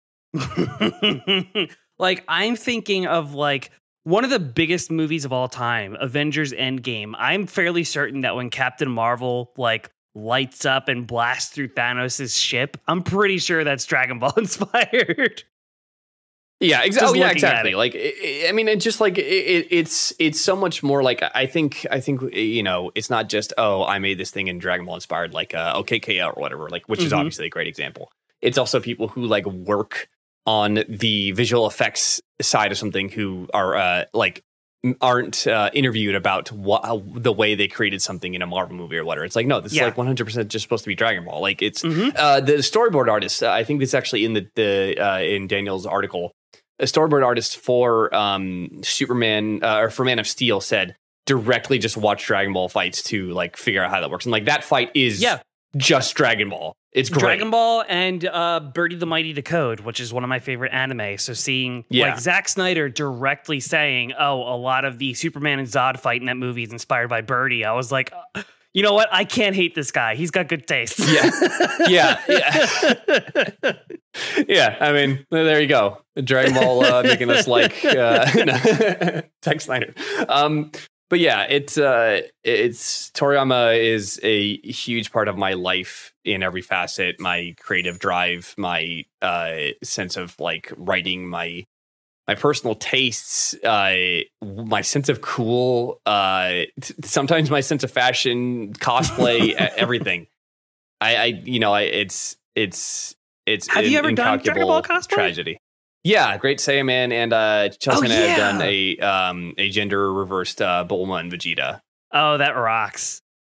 B: Like I'm thinking of like. One of the biggest movies of all time, Avengers Endgame. I'm fairly certain that when Captain Marvel like lights up and blasts through Thanos' ship, I'm pretty sure that's Dragon Ball inspired.
A: Yeah, exactly. Oh, yeah, exactly. Like, it, I mean, it's just like it, it's it's so much more. Like, I think I think you know, it's not just oh, I made this thing in Dragon Ball inspired, like uh, O K K L or whatever. Like, which mm-hmm. is obviously a great example. It's also people who like work on the visual effects side of something who are uh, like aren't uh, interviewed about what how, the way they created something in a Marvel movie or whatever. It's like, no, this yeah. is like one hundred percent just supposed to be Dragon Ball. Like it's mm-hmm. uh, the storyboard artist. Uh, I think this is actually in the, the uh, in Daniel's article, a storyboard artist for um, Superman uh, or for Man of Steel said directly just watch Dragon Ball fights to like figure out how that works. And like that fight is
B: yeah.
A: just Dragon Ball. It's great.
B: Dragon Ball and uh, Birdie the Mighty Decode, which is one of my favorite anime. So seeing yeah. like Zack Snyder directly saying, oh, a lot of the Superman and Zod fight in that movie is inspired by Birdie. I was like, uh, you know what? I can't hate this guy. He's got good taste.
A: Yeah. Yeah. Yeah. Yeah. I mean, there you go. Dragon Ball uh, making us like uh, Zack Snyder. Um, But yeah, it's uh, it's Toriyama is a huge part of my life in every facet. My creative drive, my uh, sense of like writing, my my personal tastes, uh, my sense of cool. Uh, t- sometimes my sense of fashion, cosplay, everything. I, I, you know, I it's it's it's.
B: Have you ever done Dragon Ball cosplay?
A: Tragedy. Yeah, Great Saiyaman and uh, Chelsea
B: oh,
A: and I
B: yeah.
A: have done a um, a gender reversed uh, Bulma and Vegeta.
B: Oh, that rocks!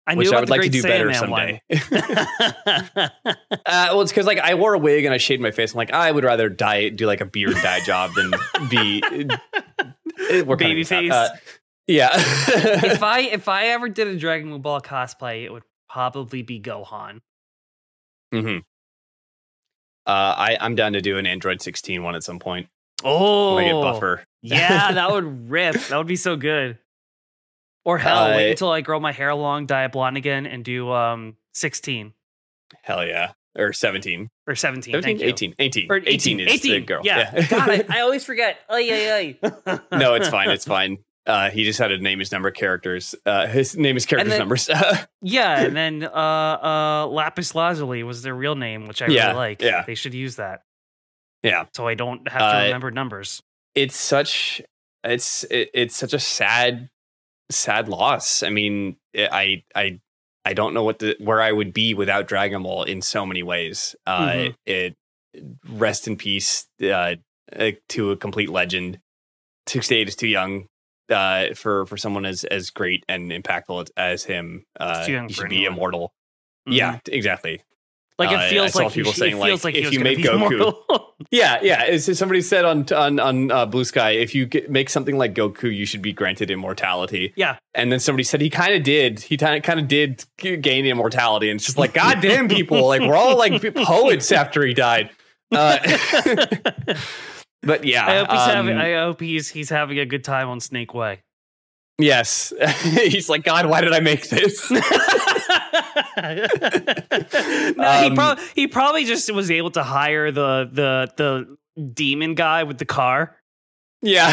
B: I knew
A: which I
B: about
A: would
B: the
A: like to
B: Great
A: do better
B: Sandman
A: someday. uh, well, it's because like I wore a wig and I shaved my face. I'm like, I would rather dye, do like a beard dye job than be
B: Baby face.
A: Uh, yeah.
B: if I if I ever did a Dragon Ball cosplay, it would probably be Gohan.
A: Mm-hmm. Uh, I I'm down to do an Android sixteen one at some point.
B: Oh,
A: when I get buffer.
B: Yeah, that would rip. That would be so good. Or hell,
A: Uh,
B: wait until I grow my hair long, dye it blonde again, and do um sixteen
A: Hell yeah, or seventeen
B: or seventeen.
A: seventeen,
B: Thank you.
A: eighteen, eighteen,
B: Or
A: eighteen, is
B: eighteen.
A: the girl.
B: Yeah,
A: yeah.
B: God, I, I always forget. Oh yeah, yeah.
A: No, it's fine. It's fine. Uh, he just had to name his number of characters. Uh, his name is characters
B: then-
A: numbers.
B: Yeah, and then uh, uh, Lapis Lazuli was their real name, which I
A: Yeah,
B: really like.
A: yeah.
B: They should use that.
A: Yeah.
B: So I don't have to
A: Uh,
B: remember numbers.
A: It's such it's it, it's such a sad sad loss. I mean, I I I don't know what the where I would be without Dragon Ball in so many ways. Uh,
B: Mhm.
A: It rest in peace uh, uh, to a complete legend. sixty-eight is too young uh, for for someone as as great and impactful as, as him. Uh,
B: too young
A: he
B: for
A: should be
B: anyone.
A: immortal.
B: Mhm.
A: Yeah, exactly.
B: Like
A: uh,
B: it
A: I
B: feels
A: saw
B: like
A: people
B: he,
A: saying,
B: it feels
A: like,
B: like he
A: if
B: was
A: you
B: gonna
A: make
B: be
A: Goku-
B: immortal.
A: Yeah, yeah. It's, somebody said on on on uh, Blue Sky, if you get, make something like Goku, you should be granted immortality.
B: Yeah.
A: And then somebody said he kind of did. He kind of did gain immortality, and it's just like, God damn, people! Like we're all like poets after he died. Uh, but yeah,
B: I hope he's
A: um,
B: having. I hope he's he's having a good time on Snake Way.
A: yes, he's like, God, why did I make this?
B: no, he
A: Um,
B: probably he probably just was able to hire the the the demon guy with the car.
A: Yeah.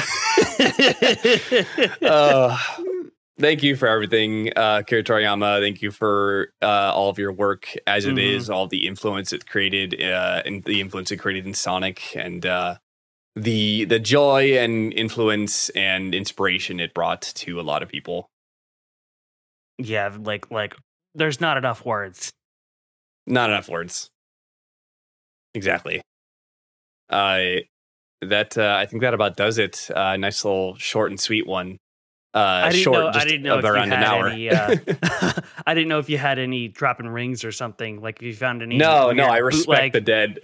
A: uh, thank you for everything, uh, Akira Toriyama. Thank you for uh, all of your work as it
B: Mhm.
A: is, all the influence it created, uh, and the influence it created in Sonic, and uh, the the joy and influence and inspiration it brought to a lot of people.
B: Yeah, like like there's not enough words.
A: Not enough words. Exactly. Uh, that uh, I think that about does it. Uh, nice little short and sweet one. Uh,
B: I didn't
A: short,
B: know.
A: just
B: I didn't know
A: of
B: if you
A: around an
B: had
A: hour.
B: any. Uh, I didn't know if you had any dropping rings or something. Like if you found any.
A: No,
B: weird
A: no, I respect
B: bootleg.
A: the dead.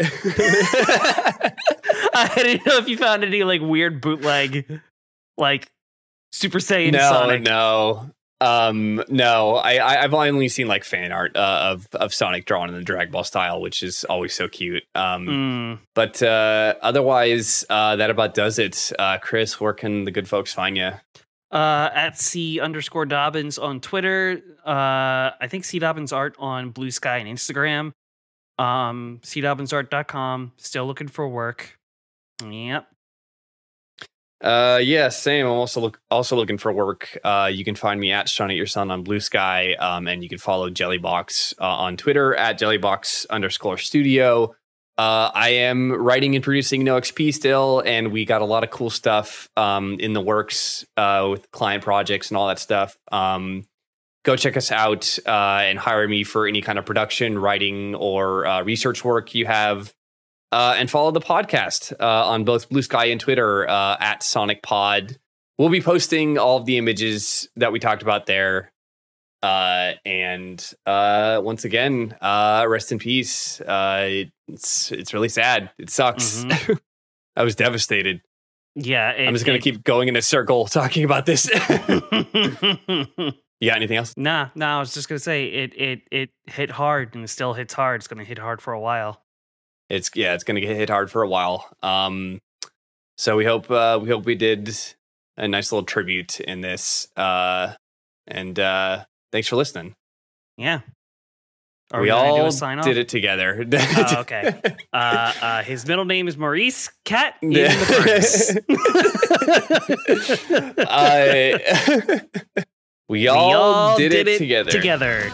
B: I didn't know if you found any like weird bootleg, like Super Saiyan
A: no,
B: Sonic.
A: no, um, no. I, I I've only seen like fan art uh, of of Sonic drawn in the Dragon Ball style, which is always so cute. Um,
B: Mm.
A: but uh, otherwise, uh, that about does it. Uh, Chris, where can the good folks find you?
B: Uh, at C underscore Dobbins on Twitter. Uh, I think C Dobbins Art on Blue Sky and Instagram. Um, C Dobbins Art dot com. Still looking for work. Yep.
A: Uh, yeah, same. I'm also look also looking for work. Uh, you can find me at Sean at Your Son on Blue Sky, um, and you can follow Jellybox uh, on Twitter at Jellybox underscore Studio. Uh, I am writing and producing No X P still, and we got a lot of cool stuff um, in the works uh, with client projects and all that stuff. Um, go check us out uh, and hire me for any kind of production, writing, or uh, research work you have. Uh, and follow the podcast uh, on both Blue Sky and Twitter uh, at Sonic Pod. We'll be posting all of the images that we talked about there. Uh, and uh, once again, uh, rest in peace. Uh, it's it's really sad. It sucks.
B: Mhm.
A: I was devastated.
B: Yeah. It,
A: I'm just gonna
B: it-
A: keep going in a circle talking about this. You got anything else?
B: Nah, nah. I was just gonna say it. It it hit hard and it still hits hard. It's gonna hit hard for a while.
A: It's yeah, it's gonna get hit hard for a while. Um, so we hope uh, we hope we did a nice little tribute in this. Uh, and uh, thanks for listening.
B: Yeah. Are
A: we
B: we, gonna
A: all
B: do a sign off?
A: did it together.
B: Oh, okay. Uh, uh, his middle name is Maurice Cat in the furnace.
A: uh, we, all
B: we all
A: did,
B: did
A: it,
B: it
A: together.
B: Together.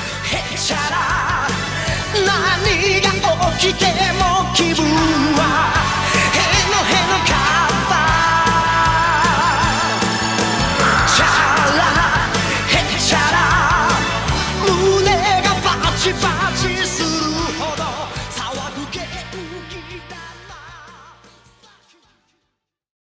C: 何が起きても気分は